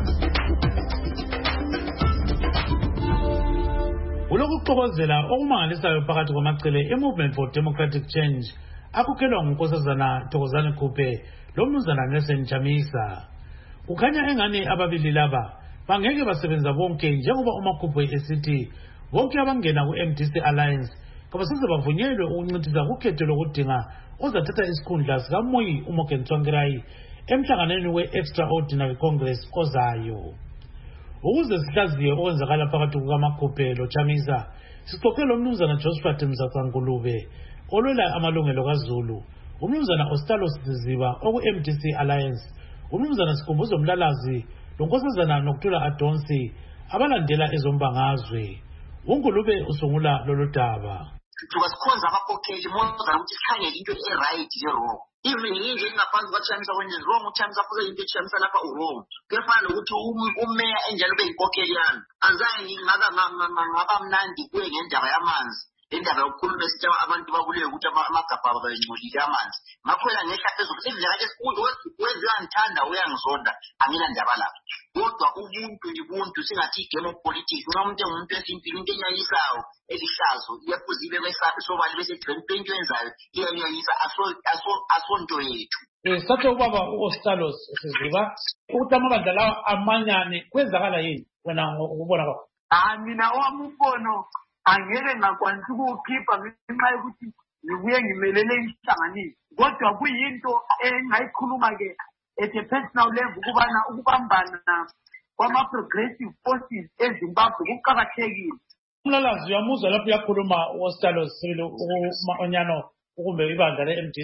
S11: Ulokuxokozela okumangalisayo phakathi kwamacele eMovement for Democratic Change akukhelwa ngunkosazana Thokozani Khuphe lomnumzana Nelson Chamisa. Kukhanya engani ababili laba bangeke basebenza bonke njengoba uMakhuphe esithi bonke abangena ku-MDC Alliance kabasize bavunyelwe ukuncintisa kukhetho lokudinga ozathatha isikhundla sikaMoyi uMorgan Tsvangirai emhlanganweni we-Extraordinary Congress ozayo. Ukuze sihlaziye okwenzakala phakathi kukaMakhuphe loChamisa sixoxele umnumzana Josephat Mzatsangulube olwela amalungelo kaZulu, umnumzana Ostalo Siziba oku-MDC Alliance, umnumzana Sikhumbuzo Mlalazi lonkosazana Nokuthula Adonsi abalandela ezombangazwe. uNgulube usungula lolu daba.
S22: Tukasikhonza abakhokheli monza ukuthi sikhangele into e-right ne-wrong. Even yinje engaphansi kwaChamisa when is wrong, uChamisa kuze into eChamisa lapha u-wrong. Kuyafana nokuthi umeya enjalo beyinkokheli yami. Anzange ngaba mnandi kuye ngendaba yamanzi. Indaba yokukhuluma esithi abantu babulewe ukuthi amagabha abo bayingcolile amanzi. Ngakho yena ngehla phezulu sendlela kanje sikhulu wenziwa ngithanda uyangizonda anginandaba lapho. Kodwa ubuntu singathi igame of politics nxa umuntu engumuntu esimpilo into enyayisayo elihlazo iyafuze ibe kwesapi sobali bese 2020 wenzayo iyanyanyisa asonto yethu.
S11: Sathi ubaba uOstalos Siziba ukuthi amabandla lawa amanyane kwenzakala yini wena ukubona kwakho?
S22: Mina wami umbono angeke ngakwanisa ukukhipha ngenxa yokuthi ngibuye ngimelele inhlanganiso. Kodwa kuyinto engayikhuluma ke at a personal level ukubambana kwama-progressive forces eZimbabwe kuqakathekile.
S11: Umlalazi uyamuzwa lapho uyakhuluma uOstalos Onyano kumbe ibandla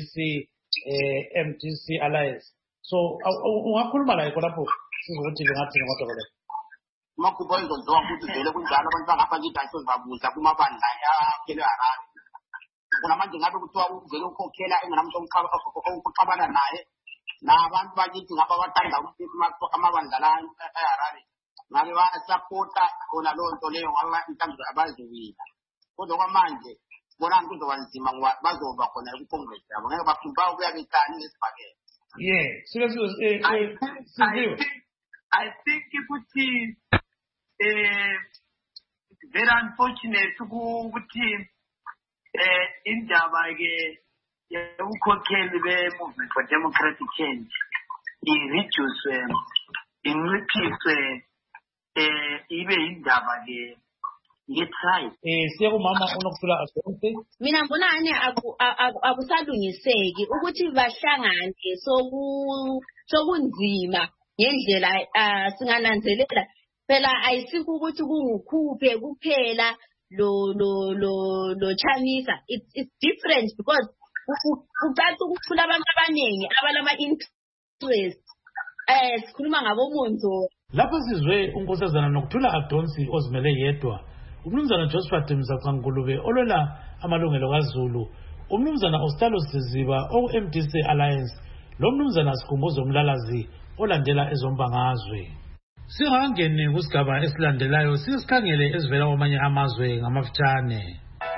S11: le-MDC Alliance. So ungakhuluma la lapho sizokuthi lingathini kodwa kodwa.
S22: Makhuphe ngizonzwa ukuthi vele kunjalo abantu bangapha ngithi ayisozabuza kumabandla yakhele Harare. Kunamanje ngabe kuthiwa uvele ukhokhela engenamuntu okuxabana naye. Nabantu bakithi ngapha bathanda ukuthi amabandla la eHarare ngabe bayasapota khona loo nto leyo ngoba intambo abaziwina. Kodwa kwamanje bona kuzoba nzima ngoba bazoba khona ku-Congress yabo ngeke baphumba ukuya betani ngesibhakela.
S11: Yeah, seriously,
S22: I think ukuthi it's very unfortunate ukuthi indaba ke yokukhokheli be-Movement for Democratic Change i-reduce inciphiswe ibe indaba ke ngethayi.
S11: Siyakumama uNokuthula Adonsi.
S23: Mina ngibona ane akusalungiseki ukuthi bahlangane sokunzima ngendlela singananzelela phela ayisikho ukuthi kungukhuphe kuphela lo Chamisa. It's different because ucathi ukuthula abantu abaningi abalama interest sikhuluma ngabo Monzo.
S11: Lapho sizwe unkosazana Nokuthula Adonsi ozimele yedwa, umnumzana Josephat Mzatsangulube olwela amalungelo kaZulu, umnumzana Ostalo Siziba oku-MDC Alliance, lo mnumzana Sikhumbuzo Mlalazi olandela ezombangazwe. Singangene kusigaba esilandelayo sisikhangele esivela kwamanye amazwe ngamafitshane.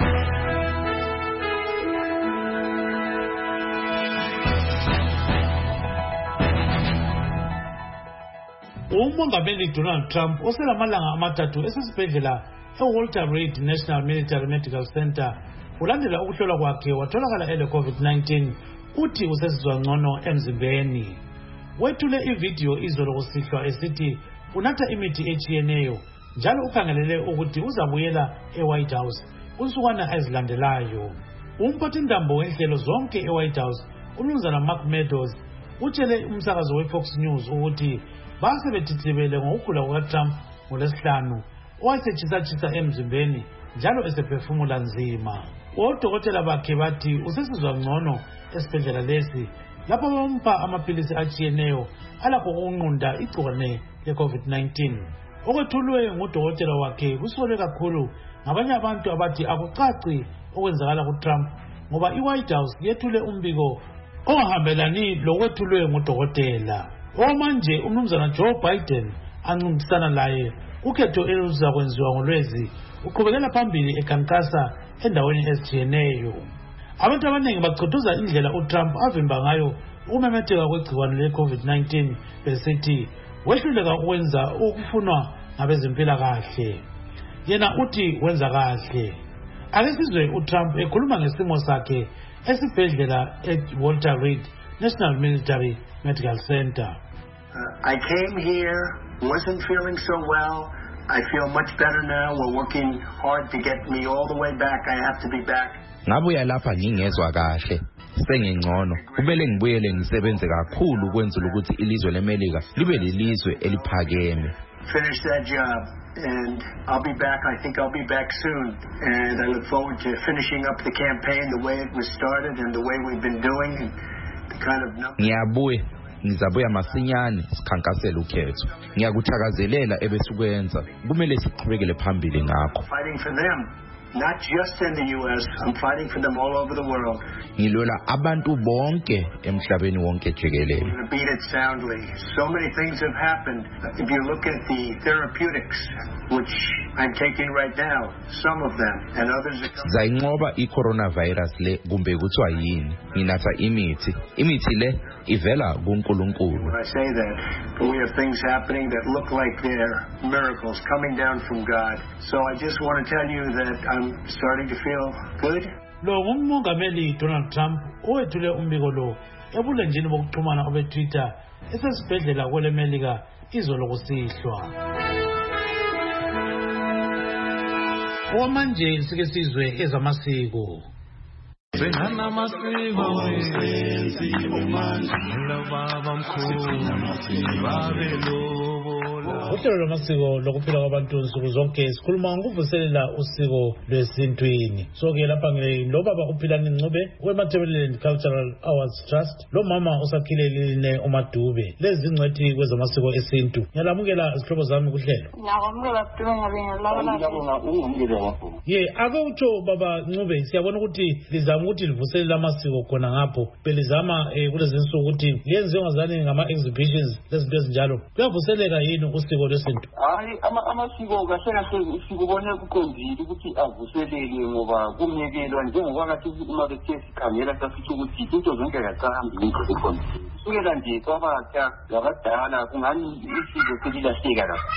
S11: Umongameli Donald Trump oselamalanga amathathu esesibhedlela eWalter Reed National Military Medical Center ulandela ukuhlolwa kwakhe watholakala ele-COVID-19 uthi usesizwa ngcono emzimbeni. Wethule ivideo izolo kusihlwa esithi unatha imithi etshiyeneyo njalo ukhangelele ukuthi uzabuyela eWhite House kunsukwana ezilandelayo. Umphathintambo wenhlelo zonke eWhite House umnumzana Mark Meadows utshele umsakazo weFox News ukuthi base bethithibele ngokugula kukaTrump ngoLwesihlanu owayesetshisa emzimbeni njalo esephefumula nzima. Odokotela bakhe bathi usesizwa ngcono esibhedlela lesi lapho bampa amaphilisi atshiyeneyo alakho ukunqunda igcikwane le-COVID-19. Okwethulwe ngudokotela wakhe kusolwe kakhulu ngabanye abantu abathi akucaci okwenzakala kuTrump ngoba iWhite House yethule umbiko ongahambelani lokwethulwe ngudokotela. Manje umnumzana Joe Biden ancintisana laye ukhetho eluzakwenziwa ngoLwezi uqhubekela phambili ekhankasa endaweni ezitshiyeneyo. Abantu abaningi bachothoza indlela uTrump avimba ngayo ukumemetheka kwegciwane le-COVID-19 besithi wehluleka ukwenza ukufunwa ngabezempilakahle. Yena uthi wenza kahle. Ake sizwe uTrump ekhuluma ngesimo sakhe esibhedlela eWalter Reed National Military Medical Center.
S16: I came here, wasn't feeling so well. I feel much better now. We're working hard to get me all the way back. I have to be back.
S7: Ngabuya lapha ngingezwa kahle. Sengingcono. Kumele ngibuyele ngisebenze kakhulu ukwenzela ukuthi ilizwe leMelika libe lelizwe eliphakeme.
S16: Finish that job and I'll be back. I think I'll be back soon. And I look forward to finishing up the campaign the way it was started and the way we've been doing and the kind of numbers.
S7: Ngizabuya masinyane sikhankasela ukhetho. Ngiyakuthakazelela ebesikwenza. Kumele siqhubekele phambili ngakho.
S16: Fighting for them, not just in the US. I'm fighting for them all over the world.
S7: Ngilwela abantu bonke emhlabeni wonke jikelele.
S16: To beat it soundly. So many things have happened. If you look at the therapeutics, which I'm taking right now, some of them, and others are coming.
S7: Zayinqoba i-coronavirus le kumbe kuthiwa yini. Nginatha imithi le ivela kuNkulunkulu.
S16: When I say that, but we have things happening that look like they're miracles coming down from God. So I just want to tell you that I'm starting to feel good.
S11: Lo ngumongameli Donald Trump owethule umbiko lo ebulenjini bokuxhumana obeTwitter esesibhedlela kweleMelika izolo kusihlwa. Manje sike sizwe ezamasiko.
S17: Sengana masiko senziwe manje lobaba mkhulu babelo.
S11: Uhlelo lwamasiko lokuphila kwabantu nsuku zonke sikhuluma ngokuvuselela usiko lwesintwini. So-ke lapha ngilobaba uPhilani Ncube weMatabeleland Cultural Awards Trust, lo mama usakhilelile uMadube. Lezi ngcwethi kwezamasiko esintu. Ngiyalamukela izihlobo zami kuhlelo. Ake utsho baba Ncube, siyabona ukuthi lizama ukuthi livuselele amasiko khona ngapho. Belizama kulezi nsuku ukuthi liyenziwe ngazani ngama-exhibitions lezinto ezinjalo. Kuyavuseleka yini usiko lwesintu?
S1: Hayi, amasiko kahle sikubone kuqondile ukuthi avuseleke ngoba kumyekelwa njengoba ngathi uma bethe sikhangela sasithi ukuthi into zonke kacahambi into eqondile. Kusukela nje kwabatsha labadala kungani isiko selilahleka lapha.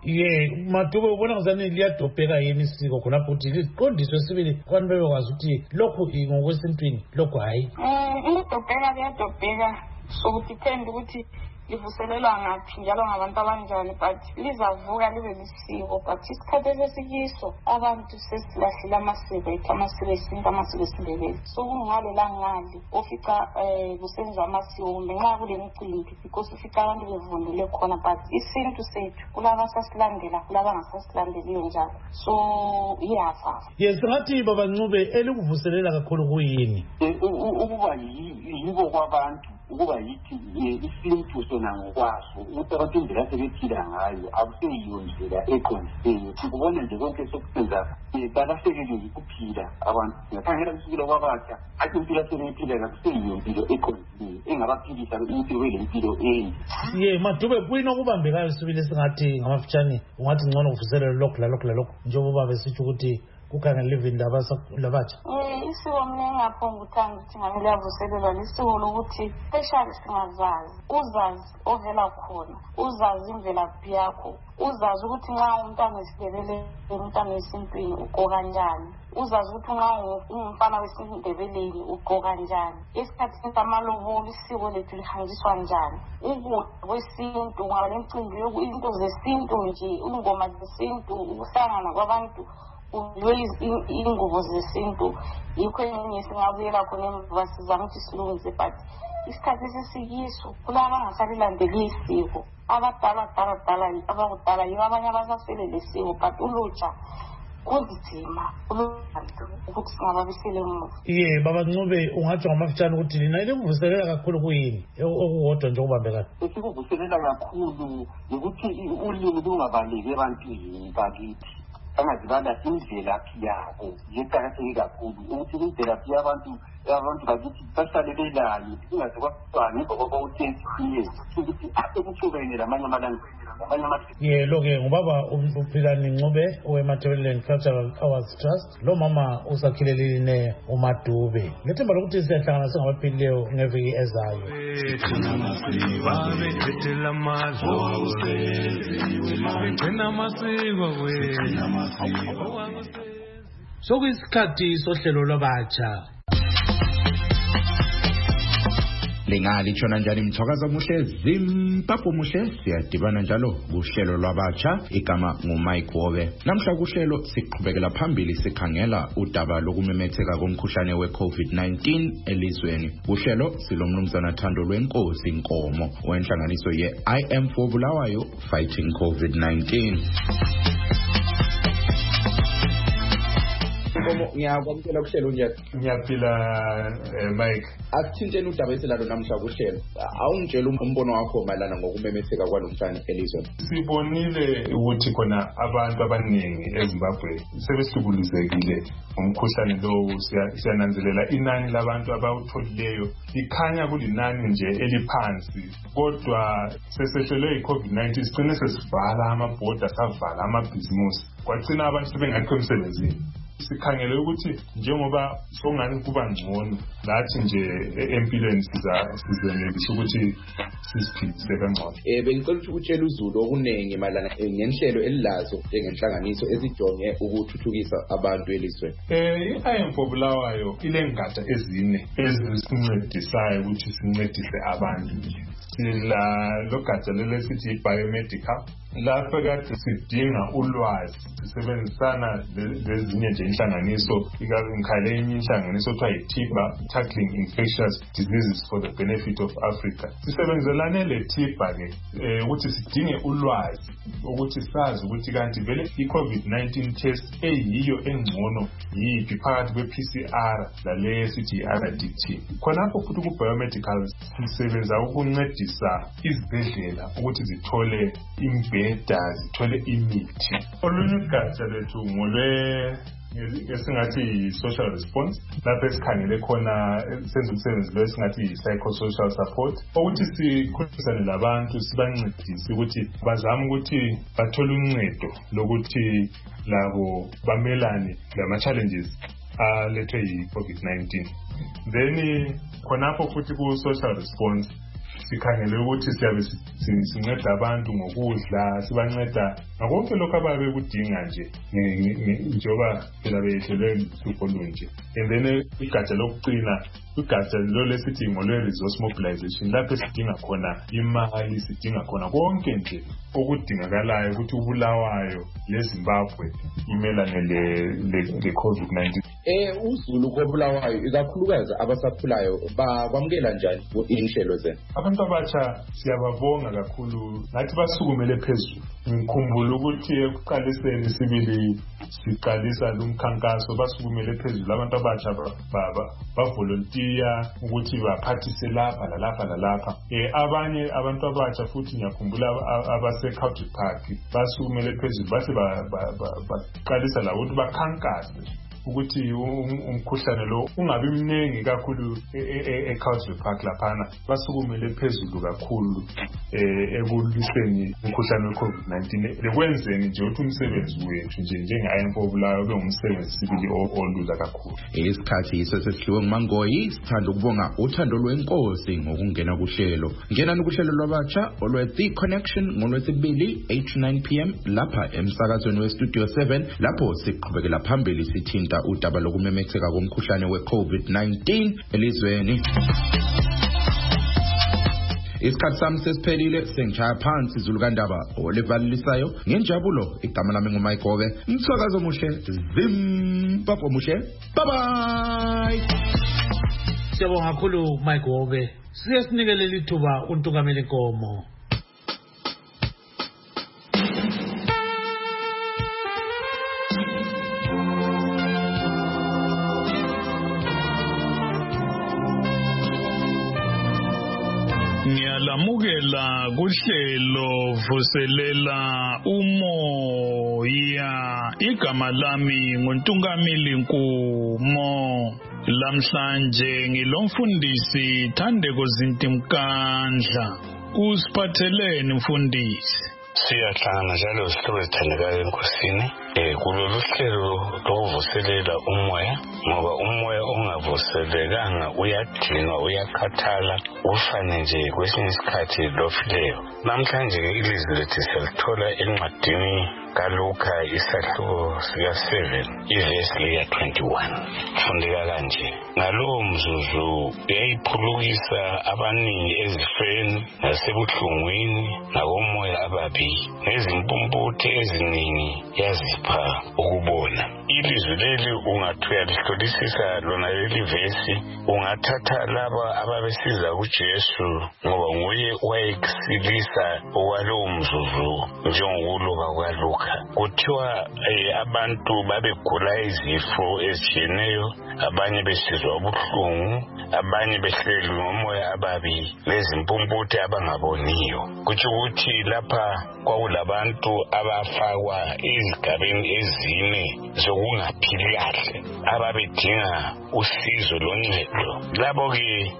S11: Madube ubona ngazani liyadobheka yini isiko khonapho ukuthi liqondiswe sibili kwani bebekwazi ukuthi lokhu ngokwesintwini lokhu hayi.
S21: Liyadobheka sokuthi themba ukuthi livuselelwa ngaphi njalo ngabantu abanjani, but lizavuka libe lisiko. But isikhathi esesikiso abantu sesilahlile amasiko ethu, amasiko esintu, amasiko esindebele. So kungale langali ofica kusenziwa amasiko kumbe nxa kule mcimbi because ufica abantu bevundule khona, but isintu sethu kulaba sasilandela kulaba ngasasilandeliyo njalo, so iyafa.
S11: Singathi baba Ncube elikuvuselela kakhulu kuyini?
S1: Ukuba yibo kwabantu, ukuba yithi isintu sona ngokwaso ukuthi abantu indlela sebephila ngayo akuseyiyo indlela eqondileyo. Sikubona nje konke sokusenza balahlekelwe yikuphila abantu. Ngakhangela kusukela kwabatsha athi impilo sebephila akuseyiyo impilo eqondileyo engabaphilisa impilo elempilo ende.
S11: Madube kuyinokubambekayo sibili singathi ngamafitshane ungathi ngcono kuvuselele lokhu lalokhu njengoba besitsho ukuthi kukhangela livini labatsha.
S21: Isiko mina engaphonga ukuthanda ukuthi ngabe liyavuselelwa lisiko lokuthi especially singazazi, uzazi ovela khona, uzazi imvelaphi yakho, uzazi ukuthi nxa umntwana wesindebele umntwana wesintwini ugqoka njani, uzazi ukuthi nxa ungumfana wesindebeleni ugqoka njani, esikhathini samalobolo isiko lethu lihanjiswa njani, ukudla kwesintu ngaba lemicimbi into zesintu nje, ingoma zesintu, ukuhlangana kwabantu
S2: ingubo zesintu yikho enye singabuyela khona emva sizama ukuthi silungise but isikhathi esisikiso kulaba abangasalilandeli isiko abadala abakudala yibo abanye abasasele lesiko but ulutsha kunzima ukuthi singababisele emuva.
S11: Baba Ncube, ungatsho ngamafitshane ukuthi nina ilivuselela kakhulu kuyini okukodwa nje okubambekayo?
S1: Esikuvuselela kakhulu ukuthi ulimi lungabaleki ebantwini bakithi bangazibala imvelaphi yabo yeqakatheke kakhulu ukuthi imvelaphi yabantu bakithi bahlale belayo kungaze kwakuthiwa ngikho kwakwa-10 years ukuthi ekuhlukene lamanye amalanga.
S11: Lo-ke ngubaba uPhilani Ncube we-Matabeleland Cultural Hours Trust, lo mama usakhilelile uMadube. Ngethemba lokuthi siyahlangana singabaphilileyo ngeviki ezayo. Sokuyisikhathi sohlelo lwabatsha.
S7: Lingalishona njani Mthwakazi Muhle Zimbabwe Muhle, siyadibana njalo kuhlelo lwabatsha, igama nguMike Wobe. Namhla kuhlelo siqhubekela phambili sikhangela udaba lokumemetheka komkhuhlane we-COVID-19 elizweni. Kuhlelo silomnumzana Thando Lwenkosi Nkomo wenhlanganiso ye-IM for Bulawayo Fighting COVID-19. Ngiyakwamukela kuhlelo nje.
S3: Ngiyaphila Mike.
S7: Akuthinteni udaba esilalo namhla kuhlelo. Awungitshela umbono wakho mayelana ngokumemetheka kwalomhlanje elizweni.
S3: Sibonile ukuthi khona abantu abaningi eZimbabwe sebehlukuluzekile umkhuhlane lo. Siyananzelela inani labantu abawutholileyo ikhanya kulinani nje eliphansi, kodwa sesehlelwe iCovid-19 sicine sesivala amabhoda, savala amabhizimusi, kwagcina abantu sebengekho emsebenzini. Sikhangele ukuthi njengoba songani kuba ngcono lathi nje empilweni sizenelisa ukuthi sisiphilise kangcono.
S7: Bengicela ukuthi utshele uzulu okunengi mayelana ngenhlelo elilazo njengenhlanganiso ezijonge ukuthuthukisa abantu elizweni.
S3: I-IM for Bulawayo ilengatsha ezine ezisincedisayo ukuthi sincedise abantu. Lo gatsha lesithi i-biomedical, lapho kade sidinga ulwazi sisebenzisana lezinye nje inhlanganiso, ngikhale enye inhlanganiso kuthiwa yi-TIBA, Tackling Infectious Diseases for the Benefit of Africa. Sisebenzelane le-TIBA-ke ukuthi sidinge ulwazi ukuthi sazi ukuthi kanti vele i-COVID-19 test eyiyo engcono yiphi phakathi kwe-PCR lale sithi i-RDT. Khonapho futhi ku-biomedical sisebenza ukuncedisa izibhedlela ukuthi zithole imbheda, zithole imithi. Olunye ugatsha lethu esingathi yi-social response, lapho esikhangele khona senza umsebenzi lo esingathi yi-psychosocial support, ukuthi sikhulumisane labantu sibancedise ukuthi bazame ukuthi bathole uncedo lokuthi labo bamelane lama-challenges alethwe yi-COVID-19. Then khonapho futhi ku-social response sikhangele ukuthi siyabe sinceda abantu ngokudla, sibanceda ngakonke lokho ababe bekudinga nje njengoba phela behlelwe luhlupho olunje. And then igatsha lokuqina, igatsha lo lesithi ngolwe-resource mobilization, lapho sidinga khona imali, sidinga khona konke nje okudingakalayo ukuthi uBulawayo leZimbabwe imelane le-COVID-19.
S7: Uzulu koBulawayo ikakhulukazi abasakhulayo bakwamukela njani inhlelo zenu?
S3: Abantu abatsha siyababonga kakhulu, nathi basukumele phezulu. Ngikhumbula ukuthi ekuqaliseni sibili siqalisa lumkhankaso basukumele phezulu, abantu abatsha bavolontiya ukuthi baphathise lapha lalapha lalapha. Abanye abantu abatsha futhi ngiyakhumbula abase-Country Park basukumele phezulu bathi baqalisa la ukuthi bakhankase ukuthi umkhuhlane lo ungabi mningi kakhulu e-Country Park laphana. Basukumele phezulu kakhulu ekulwiseni umkhuhlane we-COVID-19, lekwenzeni nje ukuthi umsebenzi wethu nje njenge-IM for Bulawayo ube ngumsebenzi sibili olula kakhulu.
S7: Isikhathi yiso sesihliwe nguMangoyi. Sithanda ukubonga uThando Lwenkosi ngokungena kuhlelo. Ngenani kuhlelo lwabatsha olwe-The Connection ngolwesibili 8-9 PM lapha emsakazweni we-Studio 7, lapho siqhubekela phambili sithinta udaba lokumemetheka komkhuhlane we-COVID-19 elizweni. Isikhathi sami sesiphelile sengijaya phansi izulu kandaba olivalilisayo ngenjabulo igama lami nguMike Gobe. Mthakazo muhle Zimbabwe muhle. Bye bye.
S11: Siyabonga kakhulu Mike Gobe. Siyasinikele lithuba uNtungameli Nkomo.
S5: Ngiyalamukela kuhlelo vuselela umoya. Igama lami nguNtungameli Nkomo. Lamhlanje ngilomfundisi Thandeko Zintimkandla. Usiphatheleni mfundisi?
S6: Siyahlangana njalo sihlobo esithandekayo enkosini kulolu hlelo lokuvuselela umoya, ngoba umoya ongavuselekanga uyadinwa, uyakhathala, ufane nje kwesinye isikhathi lofileyo. Namhlanje ilizwi lethu silithola encwadini kaLuka isahluko sika-7 ivesi leya 21. Fundeka kanje: ngalowo mzuzu yayiphulukisa abaningi ezifeni nasebuhlungwini nakomoya ababi, nezimpumputhi eziningi yazipha ukubona. Ilizwi leli ungathi uyalihlolisisa lona leli vesi, ungathatha laba ababesiza kuJesu ngoba nguye wayesilisa okwalowo mzuzu njengokuloba kwaLuka. Kuthiwa abantu babegula izifo ezitshiyeneyo, abanye besizwa ubuhlungu, abanye behlelwe ngomoya ababi lezimpumputhi abangaboniyo. Kutsho ukuthi lapha kwakulabantu abafakwa ezigabeni ezine zokungaphili kahle, ababedinga usizo loncedo. Labo-ke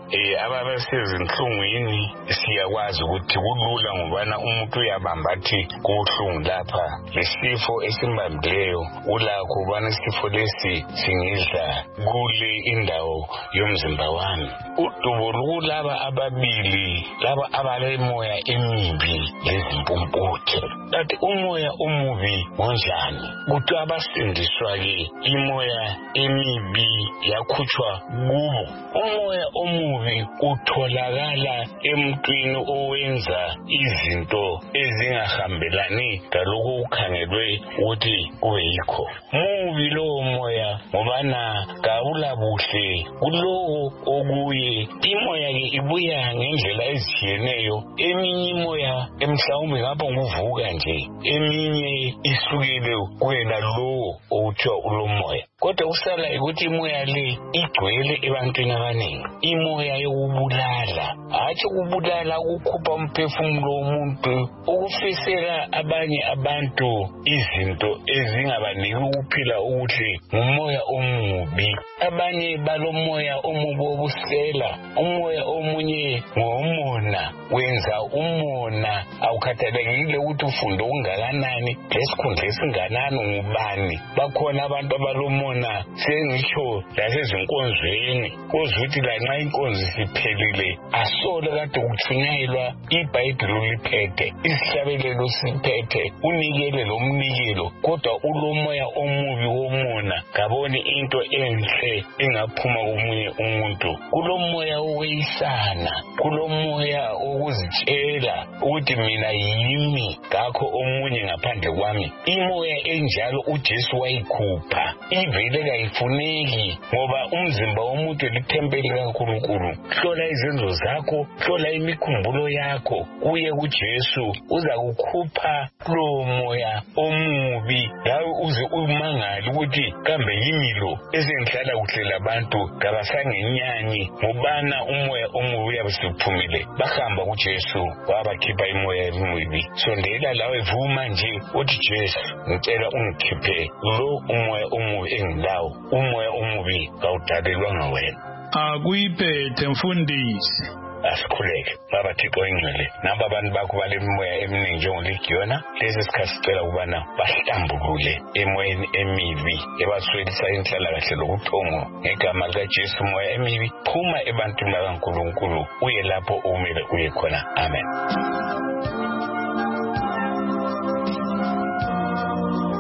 S6: ababesezinhlungwini siyakwazi ukuthi kulula ngobana umuntu uyabambathi kubuhlungu lapha, lesifo esimbambileyo ulakho ubana isifo lesi singidla kule indawo yomzimba wami. Udubo lukulaba ababili, laba abalemoya emibi lezimpumputhi. Kanti umoya omubi ngonjani? Kuthi abasindiswa-ke imoya emibi yakhutshwa kubo. Umoya omubi utholakala emntwini owenza izinto ezingahambelani lalokho ukhangelwe ukuthi kube yikho. Mubi lowo moya ngobana kawulabuhle kulowo okuye. Imoya-ke ibuya ngendlela ezitshiyeneyo. Eminye imoya emhlawumbe ngapha nguvuka nje, eminye isukile kuwena lowo okuthiwa ulomoya. Kodwa usala ukuthi imoya le igcwele ebantwini abaningi. Imoya yokubulala, hatshi ukubulala ukukhupha umphefumulo womuntu, ukufisela abanye abantu izinto ezingabaniki ukuphila okuhle, ngumoya omubi. Abanye balomoya omubi wobusela. Umoya omunye ngomona, wenza umona, awukhathalekile ukuthi ufunde okungakanani lesikhundla esinganani ngubani. Bakhona abantu abalomona sengitsho lasezinkonzweni, kozwa ukuthi lanxa inkonzo siphelile asole kade kuthunyayelwa iBhayibheli uliphethe, isihlabelelo siphethe, unikele lomnikelo, kodwa ulomoya omubi womona, ngaboni into enhle engaphuma komunye umuntu. Kulomoya wokweyisana, kulomoya wokuzitshela ukuthi mina yimi, ngakho omunye ngaphandle kwami. Imoya enjalo uJesu wayikhupha, ivele kayifuneki ngoba umzimba womuntu lithempeli kaNkulunkulu. Hlola izenzo zakho, hlola imikhumbulo yakho, uye kuJesu uza kukhupha lowo moya omubi, lawe uze umangale ukuthi kambe yimi lo esengihlala kuhle labantu kabasangenyanyi ngobana umoya omubi uyabesiphumile. Bahamba kuJesu wabakhipha imoya emibi. Sondela lawe, vuma nje uthi Jesu, ngicela ungikhiphe lo umoya omubi engilawo. Umoya omubi kawudalelwanga wena.
S5: Akuyiphethe mfundisi.
S6: Asikhuleke baba Thixo engcwele, naba abantu bakho balemoya eminingi njengoligiyona. Lesi sikhathi sicela ukubana bahlambulule emoyeni emibi ebaswelisa inhlalakahle lobuthongo ngegama likaJesu. Moya emibi phuma ebantwini bakaNkulunkulu, uye lapho umele uye khona. Amen.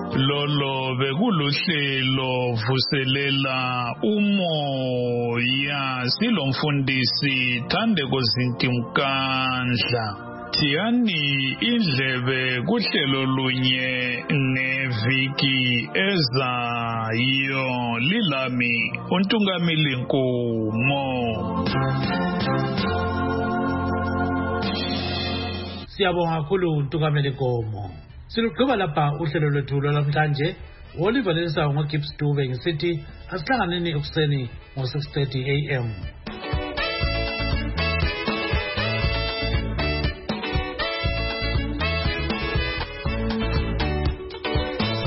S5: lolo bekuluhlelo vuselela umoya silomfundisi Thandeko Zintimkandla. Tiyani indlebe kuhlelo lunye ngeviki ezayo. Lilami uNtungamili Nkumo.
S11: Siyabonga kakhulu uNtungamili Nkumo. Silugqiba lapha uhlelo lwethu lwamhlanje. Oliver Lensa ngoGibbs Dube ngisithi asihlanganeni ekuseni ngo 6:30 AM.